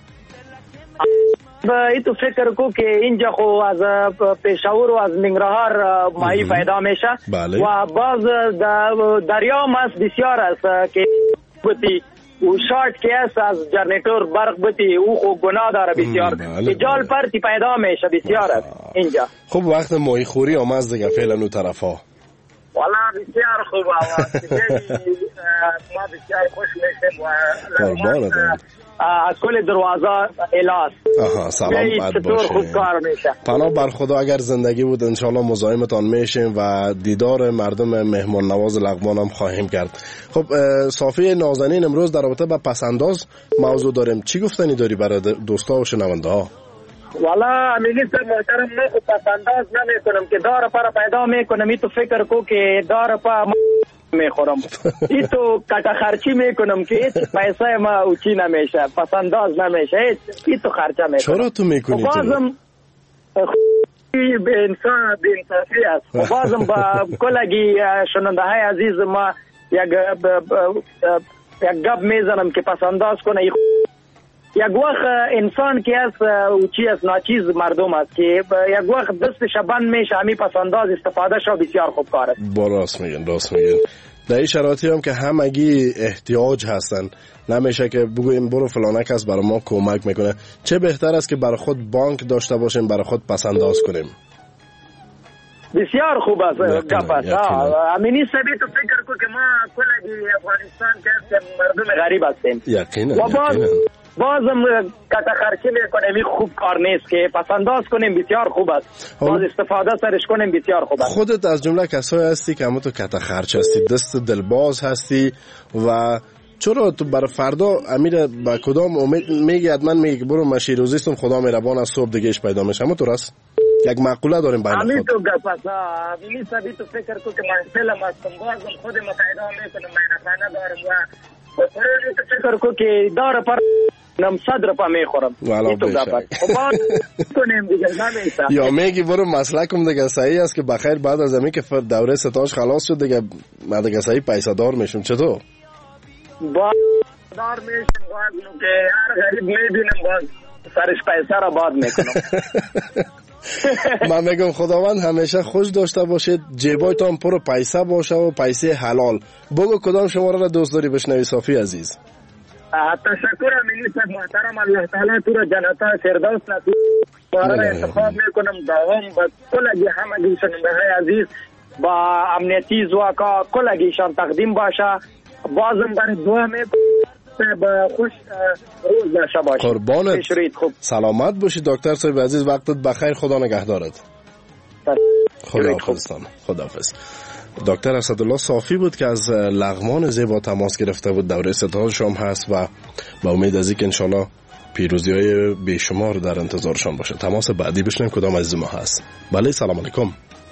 ای تو فکر کو که اینجا خو از پېښور و از ننګرهار ماهی پیدا میشه. بله. و باز دریا ماست بسیار است که بودی و شارت که است از جنریتور برق بودی او خو گناه داره بسیار. بله. جال پرتی پیدا میشه بسیار است اینجا. خب وقت ماهی خوری آمد دیگه فعلا اون طرفا. والا بسیار خوب آواز ما بسیار خوش میشیم و از کل دروازه الاس. آها سلامت باشین. خوب کار میشه. پناه بر خدا اگر زندگی بود انشالله مزاحمتان میشیم و دیدار مردم مهمان نواز لغمان هم خواهیم کرد. خب صافی نازنین امروز در رابطه با پسنداز موضوع داریم. چی گفتنی داری برای دوستا و شنونده ها؟ والا مینیستر محترم من خود پسنداز نمیکنم که دار پر پیدا میکنم. ای تو فکر کو که دار پر میخورم. ای تو کتا خرچی میکنم که هیچ پیسه ما اوچی نمیشه. پسنداز نمیشه. ای تو خرچه میکنم. چرا تو میکنی تو؟ بازم به انسان به انصافی است. بازم با کلگی شنونده های عزیز ما یک یک گپ میزنم که پسنداز کنه. یک وقت انسان که است اوچی است ناچیز مردم است که یک وقت دست شبن میشه همی پسنداز استفاده شو بسیار خوب کار است. راست میگن راست میگن. در این شرایطی هم که همگی احتیاج هستن نمیشه که بگویم برو فلانه کس برای ما کمک میکنه. چه بهتر است که برای خود بانک داشته باشیم برای خود پسنداز کنیم. بسیار خوب است گپ است. امینی سبی تو فکر کو که ما کل افغانستان که مردم غریب هستیم. یقینا. و باز بازم کتا خرچی میکنیم خوب کار نیست که پسنداز کنیم بسیار خوب است. باز استفاده سرش کنیم بسیار خوب است. خودت از جمله کسایی هستی که همون تو کتا خرچ هستی دست دلباز هستی و چرا تو برای فردا امیر با کدام امید میگی حتما میگی برو مشیروزیستم خدا مهربان از صبح دیگهش پیدا میشه. همون تو راست یک مقوله داریم بین خود. همین تو گپ است. همین سبی تو فکر کو که من فعلا هستم بازم خود ما پیدا میکنم من خانه دارم و خودی تو فکر کو که دار پر نم صد روپا میخورم. والا بشه. کنیم دیگه نمیشه. یا میگی برو مسلکم دیگه صحیح است که بخیر بعد از زمین که دوره ستاش خلاص شد دیگه ما دیگه صحیح پیسه دار میشم. چطور؟ با دار میشم باز که هر غریب میبینم باز سرش پیسه را باد میکنم. من میگم خداوند همیشه خوش داشته باشه جیبایتان پر پیسه باشه و پیسه حلال. بگو کدام شماره را دوست داری بشنوی صافی عزیز؟ تشکر مینیستر محترم الله تعالی تو را جنت فردوس نصیب کنه. انتخاب میکنم دوام با کلگی همگی شنونده های عزیز با امنیتی زواکا کلگیشان تقدیم باشه. بازم برای دعا میکنم با خوش روز داشته باشید. قربانت. سلامت باشی دکتر صاحب عزیز. وقتت بخیر. خدا نگهدارت. خداحافظ. خداحافظ. دکتر اسدالله صافی بود که از لغمان زیبا تماس گرفته بود. دوره ستاش هم هست و با امید از اینکه انشالله پیروزی های بیشمار در انتظارشان باشه. تماس بعدی بشنیم کدام عزیز ما هست. بله سلام علیکم.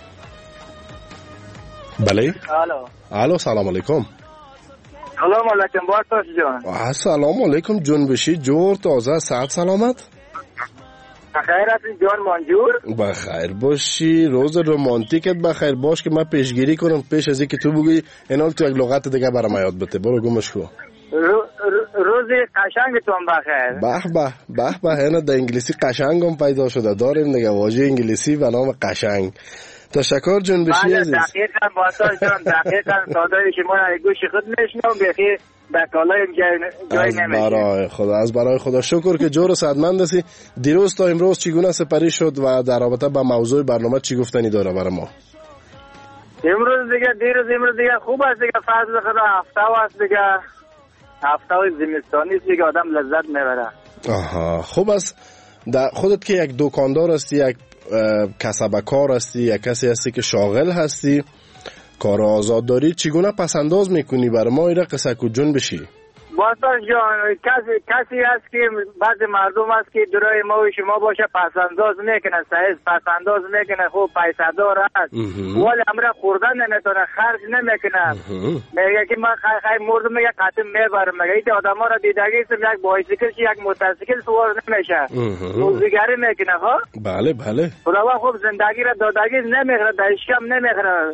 بله الو الو سلام علیکم. سلام علیکم باتاش جان. سلام علیکم جون بشی جور تازه صحت سلامت. بخیر هستی جان منجور؟ بخیر باشی. روز رومانتیکت بخیر باش که من پیشگیری کنم پیش از اینکه تو بگی اینال تو یک لغت دیگه برام یاد بده. برو گمش کو. روز قشنگتون بخیر. به به به به. اینا در انگلیسی قشنگم پیدا شده. داریم دیگه واژه انگلیسی به نام قشنگ. تشکر جون بشی عزیز. دقیقاً باتاش جان دقیقاً صدای شما را گوش خود میشنوم بخیر. از برای خدا از برای خدا شکر که جور و صدمند هستی. دیروز تا امروز چگونه سپری شد و در رابطه با موضوع برنامه چی گفتنی داره برای ما؟ امروز دیگه دیروز امروز دیگه خوب است دیگه فضل خدا هفته است دیگه هفته زمستانی است دیگه آدم لذت میبره. آها خوب است. در خودت که یک دکاندار هستی یک کسب کار هستی یک کسی هستی که شاغل هستی کار آزاد داری چگونه پسنداز میکنی برای ما ایره قصه کو جون بشی؟ باتاش جان کسی کسی هست که بعضی مردم هست که درای ما و شما باشه پسنداز میکنه سعیز پسنداز میکنه خوب پیسه دار هست ولی امره خوردن نمیتونه خرج نمیکنه میگه که من خیلی خیلی مردم میگه قطعه میبرم میگه ایت آدم ها را دیدگی یک بایسیکل یک موترسیکل سوار نمیشه روزگاری میکنه ها. بله بله خدا خوب زندگی را دادگی نمیخره دایشکم نمیخره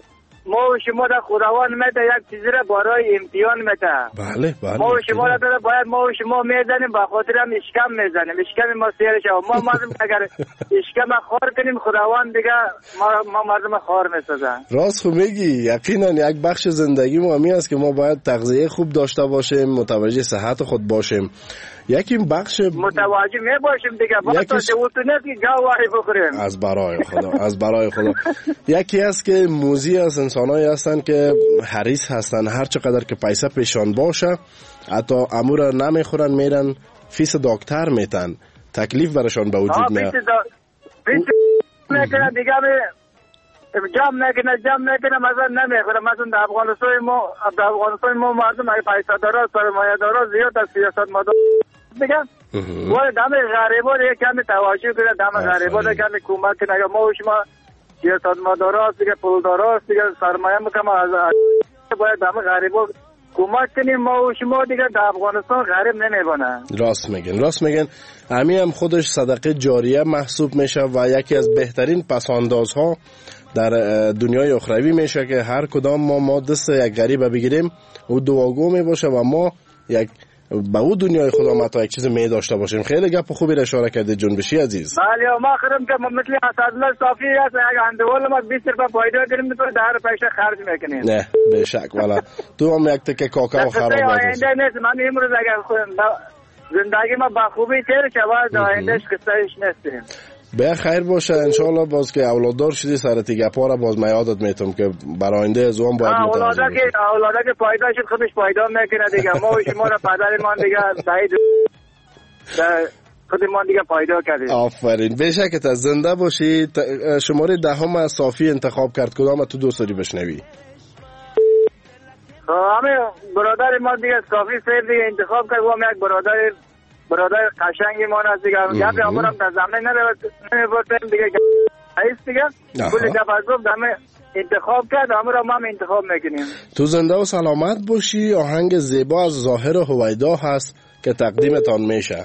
ما و شما را خداوند میده یک چیزی را برای امتحان میده. بله بله. ما و شما را باید ما و شما میزنیم با خاطر هم اشکم میزنیم. اشکم ما سیر شو. ما مردم اگر اشکم خار کنیم خداوند دیگه ما, ما مردم خار میسازن. راست خو میگی. یقینا یک بخش زندگی ما همین است که ما باید تغذیه خوب داشته باشیم، متوجه صحت خود باشیم. یکی بخش متوجه می باشیم دیگه. وقتی یکیش... اوتونت که گاواری بخوریم. از برای خدا از برای خدا. یکی است که موزی از انسانایی هستن که حریص هستن هر چقدر که پیسه پیشان باشه حتی امور نمیخورن میرن فیس دکتر میتن. تکلیف برشان به وجود میاد. فیس دا... فیس میکنه دیگه جمع نکنه جمع نکنه مثلا نمیخوره. مثلا در افغانستان ما در افغانستان ما مردم های پیسه دارا سرمایه دارا زیاد از سیاست مدار دیگه. ولی دم غریبا دیگه کمی توجه کنه. دم غریبا دیگه کمی کمک کنه. ما و شما سیاست مدارا دیگه پول دارا دیگه سرمایه میکنم از باید دم غریبا کمک کنیم. ما و شما دیگه در افغانستان غریب نمیبونه. راست میگن راست میگن. همین هم خودش صدقه جاریه محسوب میشه و یکی از بهترین پساندازها در دنیای اخروی میشه که هر کدام ما ما دست یک غریب بگیریم او دعاگو می باشه و ما یک به او دنیای خدا متا یک چیز می داشته باشیم. خیلی گپ خوبی را اشاره کرده جنبشی عزیز. بله ما خرم که مثل اسدالله صافی است یک اندوال ما بیست روپیه پایدا گیریم تو در پیسه خرج میکنیم. نه به شک والا تو هم یک تکه کاکائو خراب است. نه من امروز اگر زندگی ما با خوبی تیر شود آیندهش قصهش نیستیم. به خیر باشه انشالله. باز که اولاددار شدی سرتی گپا را باز میادت میتم که برای آینده از اون باید متوجه اولادا که اولادا که پایدا شد خودش پایدا میکنه دیگه. ما و شما را پدرمان دیگه سعید خودمان دیگه پایدا کردیم. آفرین. بشکت از زنده باشی. شماره دهم از صافی انتخاب کرد. کدام تو دوست داری بشنوی؟ همه برادر ما دیگه صافی سیر دیگه انتخاب کرد. و هم یک برادر برادر قشنگی ما هست دیگه. گپ امورم در زمین نمیبردیم دیگه. ایست دیگه کلی گپ از گفت همه انتخاب کرد. امورم هم انتخاب میکنیم. تو زنده و سلامت باشی. آهنگ زیبا از ظاهر هویدا هست که تقدیمتان میشه.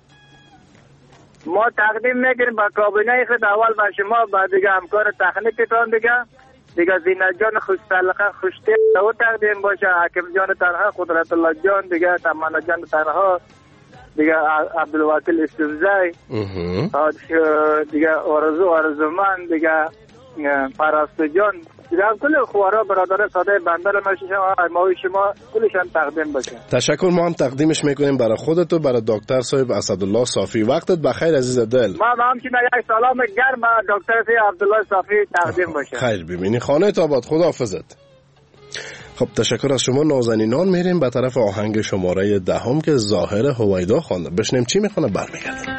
ما تقدیم میکنیم با کابینه خود اول با شما بعد دیگه همکار تکنیکتان دیگه دیگه زینت جان خوشتلقه خوشتی او تقدیم باشه. حکم جان تنها، قدرت الله جان دیگه، تمنا جان تنها دیگه، عبدالوکیل استوزای دیگه، آرزو آرزومن دیگه، پرستو جان دیگه، کل خوارا برادر ساده بنده رو ما شما کلشان تقدیم باشه. تشکر. ما هم تقدیمش میکنیم برای خودت و برای دکتر صاحب اسدالله صافی. وقتت بخیر عزیز دل. ما همچنین یک سلام گرم به دکتر صاحب عبدالله صافی تقدیم باشه. خیر ببینی. خانه تا باد. خداحافظت. خب تشکر از شما نازنینان. میریم به طرف آهنگ شماره دهم که ظاهر هویدا خوانده. بشنیم چی میخونه برمیگردیم.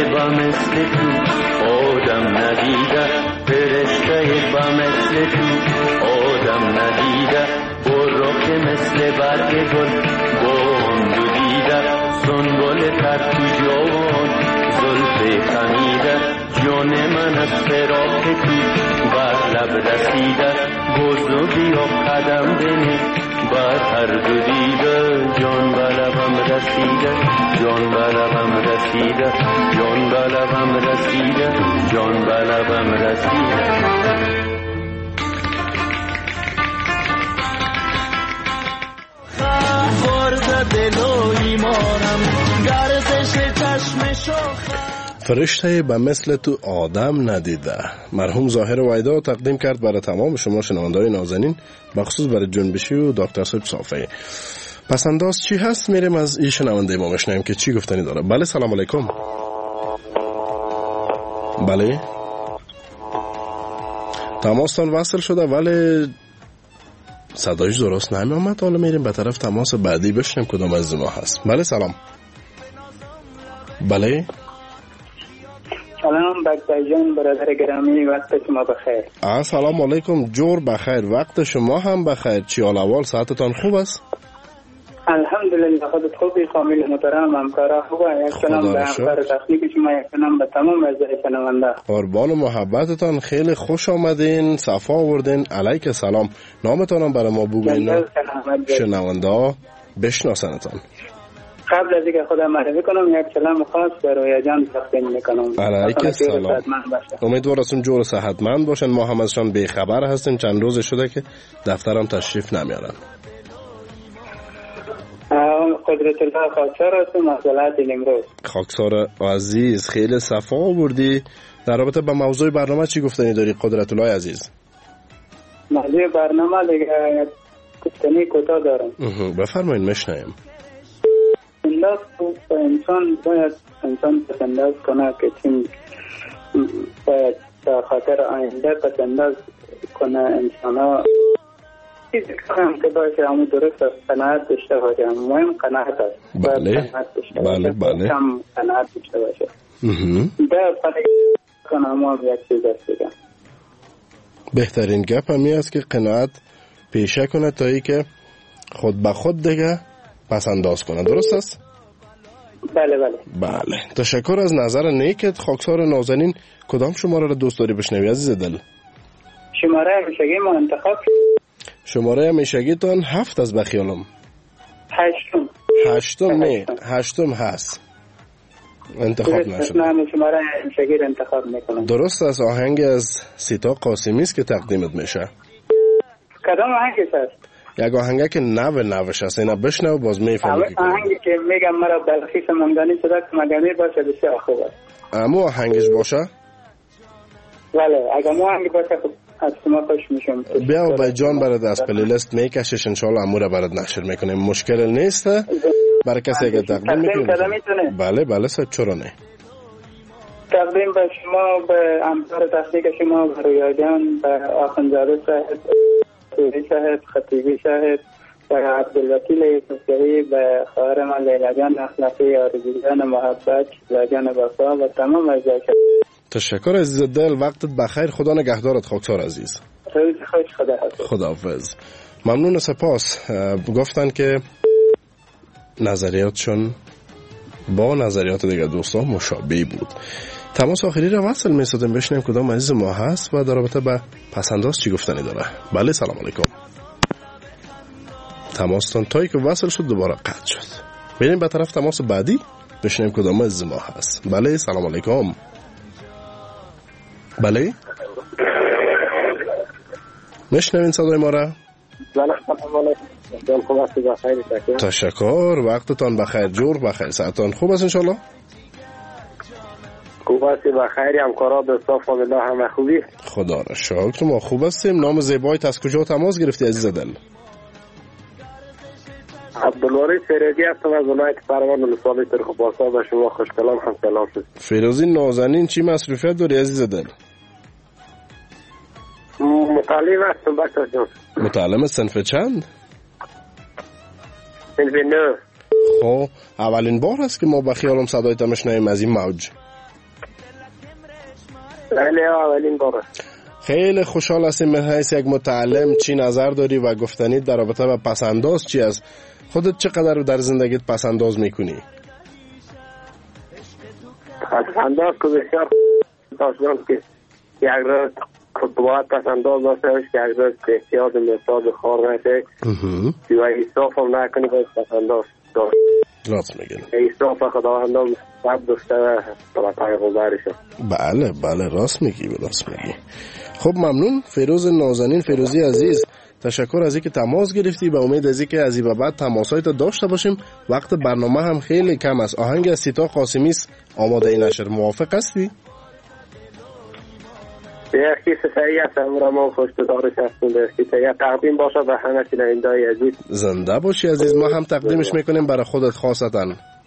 با مثل تو آدم ندیده فرشته با مثل تو آدم ندیده برو که مثل برگ گل بند و دیده سنبول تر تو جوان زلف خمیده جان من از فراق تو بر لب رسیده بزرگی و قدم بینی بر هر دو دیده جان به لبم رسیده جان به لبم رسیده جان به لبم رسیده جان به لبم رسیده فرشته به مثل تو آدم ندیده مرحوم ظاهر ویدا تقدیم کرد برای تمام شما شنونده‌های نازنین بخصوص برای جنبشی و دکتر صاحب صافی. پس انداز چی هست؟ میریم از این شنونده ما بشنویم که چی گفتنی داره. بله سلام علیکم. بله تماستان وصل شده ولی صدایش درست نمی آمد. حالا میریم به طرف تماس بعدی بشنویم کدام از ما هست. بله سلام. بله سلام بکتر جان برادر گرامی وقت شما بخیر. سلام علیکم جور بخیر وقت شما هم بخیر. چی حال احوال ساعتتان خوب است؟ الحمدلله خودت خوبی فامیل محترم همکارا خوبه. یک سلام به همکار تکنیک شما یک سلام به تمام اعضای شنونده. قربان و محبتتان خیلی خوش آمدین صفا آوردین. علیک سلام. نامتان برای ما بگوین شنونده بشناسنتان. قبل از اینکه خودم معرفی کنم یک سلام خاص به رویا جان تقدیم میکنم. علیک سلام. امیدوار هستم جور صحتمند باشن. ما هم ازشان بیخبر هستیم چند روز شده که دفترم تشریف نمیارن. قدرت الله خاکسار هستم از ولایت نیمروز. خاکسار عزیز خیلی صفا آوردی. در رابطه با موضوع برنامه چی گفتنی داری قدرت الله عزیز؟ موضوع برنامه دیگه گفتنی کوتاه دارم. بفرمایید مشنویم. انداز تو انسان باید انسان پسنداز کنه که چیم باید تا خاطر آینده پسنداز کنه انسان ها چیزی کنم که باشه همون درست است قناعت داشته باشه. مهم قناعت است. بله بله بله کم قناعت داشته باشه. در فرق کنم هم یک چیز است دیگه. بهترین گپ همی است که قناعت پیشه کنه تا ای که خود به خود دیگه پسنداز کنه. درست است؟ بله بله بله تشکر از نظر نیکت. خاکسار نازنین کدام شماره را دوست داری بشنوی عزیز دل؟ شماره همیشگی ما انتخاب. شماره همیشگی تان هفت از بخیالم. هشتم هشتم نه هشتم هست انتخاب نشد. نه شماره همیشگی را انتخاب میکنم. درست است. آهنگ از سیتا قاسمی است که تقدیمت میشه. کدام آهنگ است؟ یک آهنگه که نو نوش است. اینا بشنو باز میفهمی که آهنگی که میگم مرا بلخیص مندانی شده که مگانی باشه بسیار خوب است. امو آهنگش باشه؟ بله اگر مو آهنگ باشه خب از شما خوش میشم. بیا و به جان برات از پلیلیست میکشش انشالله امو را برات نشر میکنیم. مشکل نیست برای کسی که تقدیم میکنیم. بله بله سر چرا نه. تقدیم به شما به همکار تحقیق شما به رویا جان به آخوندزاده صاحب توری صاحب خطیبی صاحب و عبدالوکیل یوسفزئی به خواهر من لیلا جان اخلاقی آرزو جان محبت لیلا جان وفا و تمام اعضای. تشکر عزیز دل وقتت بخیر. خدا نگهدارت خاکسار عزیز. روز خوش. خدا حافظ. خداحافظ. ممنون سپاس. گفتن که نظریاتشون با نظریات دیگه دوستان مشابه بود. تماس آخری را وصل می سادیم بشنیم کدام عزیز ما هست و در رابطه با پسنداز چی گفتنی داره. بله سلام علیکم. تماستان تایی که وصل شد دوباره قطع شد. بریم به طرف تماس بعدی بشنیم کدام عزیز ما هست. بله سلام علیکم. بله نشنوین صدای ما را؟ بله سلام علیکم. خوب است بخیر. تشکر وقتتان بخیر جور بخیر ساعتان خوب است انشالله. خوب است بخیری همکارا دوستا فامیلا همه خوبی؟ خدا را شکر ما خوب هستیم. نام زیبایت از کجا تماس گرفتی عزیز دل؟ عبدالوارث فیروزی هستم از ولایت فرمان ولسوالی ترخوپاسا. به شما خوشکلام هم سلام. فیروزی نازنین چی مصروفیت داری عزیز دل؟ متعلم هستم بکتر جان. متعلم صنف چند؟ صنف نه. خب اولین بار هست که ما به خیالم صدایت مشنویم از این موج. بله اولین بار. خیلی خوشحال هستیم من حیث یک متعلم چی نظر داری و گفتنی در رابطه با پسنداز چی است؟ خودت چقدر در زندگیت پسنداز میکنی؟ پسنداز که بسیار داشتم که یک روز باید پسنداز داشته باش که یک روز احتیاط مرتاز خور نشه و اصراف هم نکنی باید پسنداز داشت. راست میگن اصراف خداوند هم سب داشته و پیغمبرشه. بله بله راست میگی راست میگی. خب ممنون فیروز نازنین، فیروزی عزیز، تشکر از اینکه تماس گرفتی. به امید از اینکه از این به بعد تماسایت داشته باشیم. وقت برنامه هم خیلی کم است. آهنگ از سیتا قاسمی است آماده این نشر. موافق هستی؟ یکی سعی هستم را ما خوشتدارش هستیم یکی تقدیم باشه به همه شنونده‌های عزیز. زنده باشی عزیز. ما هم تقدیمش میکنیم برای خودت خاصتا.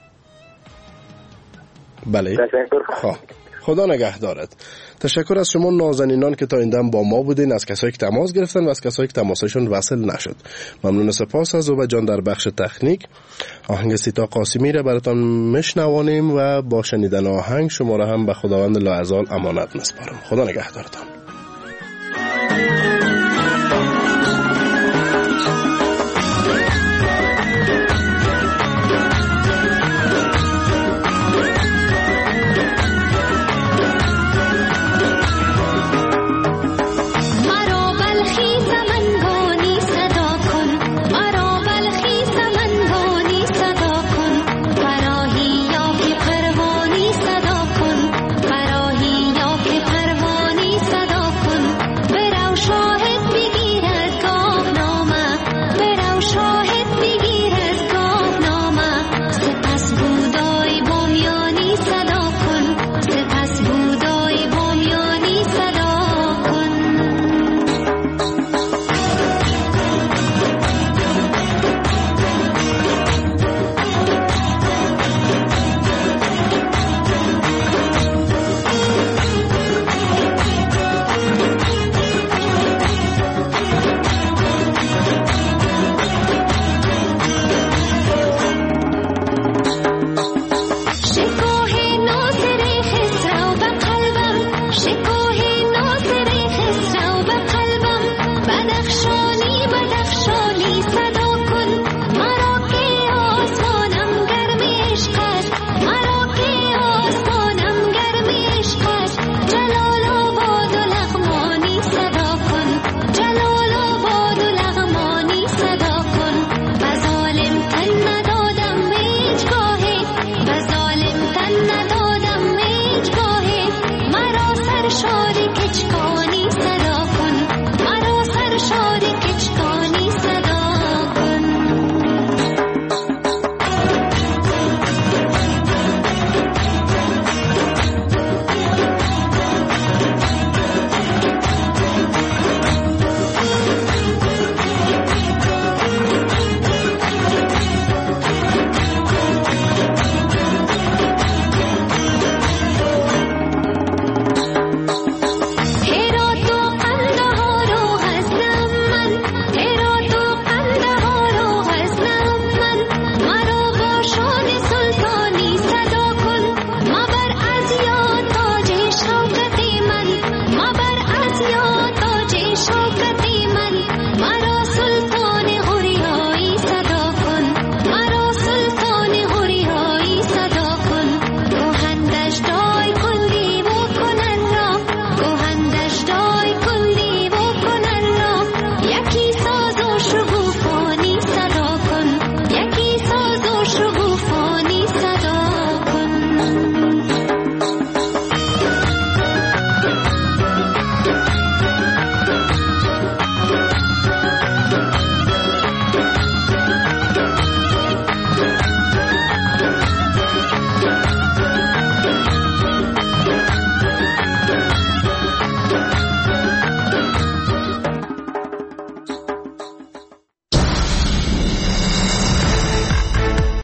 بله تشکر. خدا نگهدارت. تشکر از شما نازنینان که تا این دم با ما بودین، از کسایی که تماس گرفتن و از کسایی که تماسشون وصل نشد. ممنون سپاس از زوبه جان در بخش تکنیک. آهنگ سیتا قاسمی را براتون مشنوانیم و با شنیدن آهنگ شما را هم به خداوند لاعزال امانت میسپارم. خدا نگهدارتان.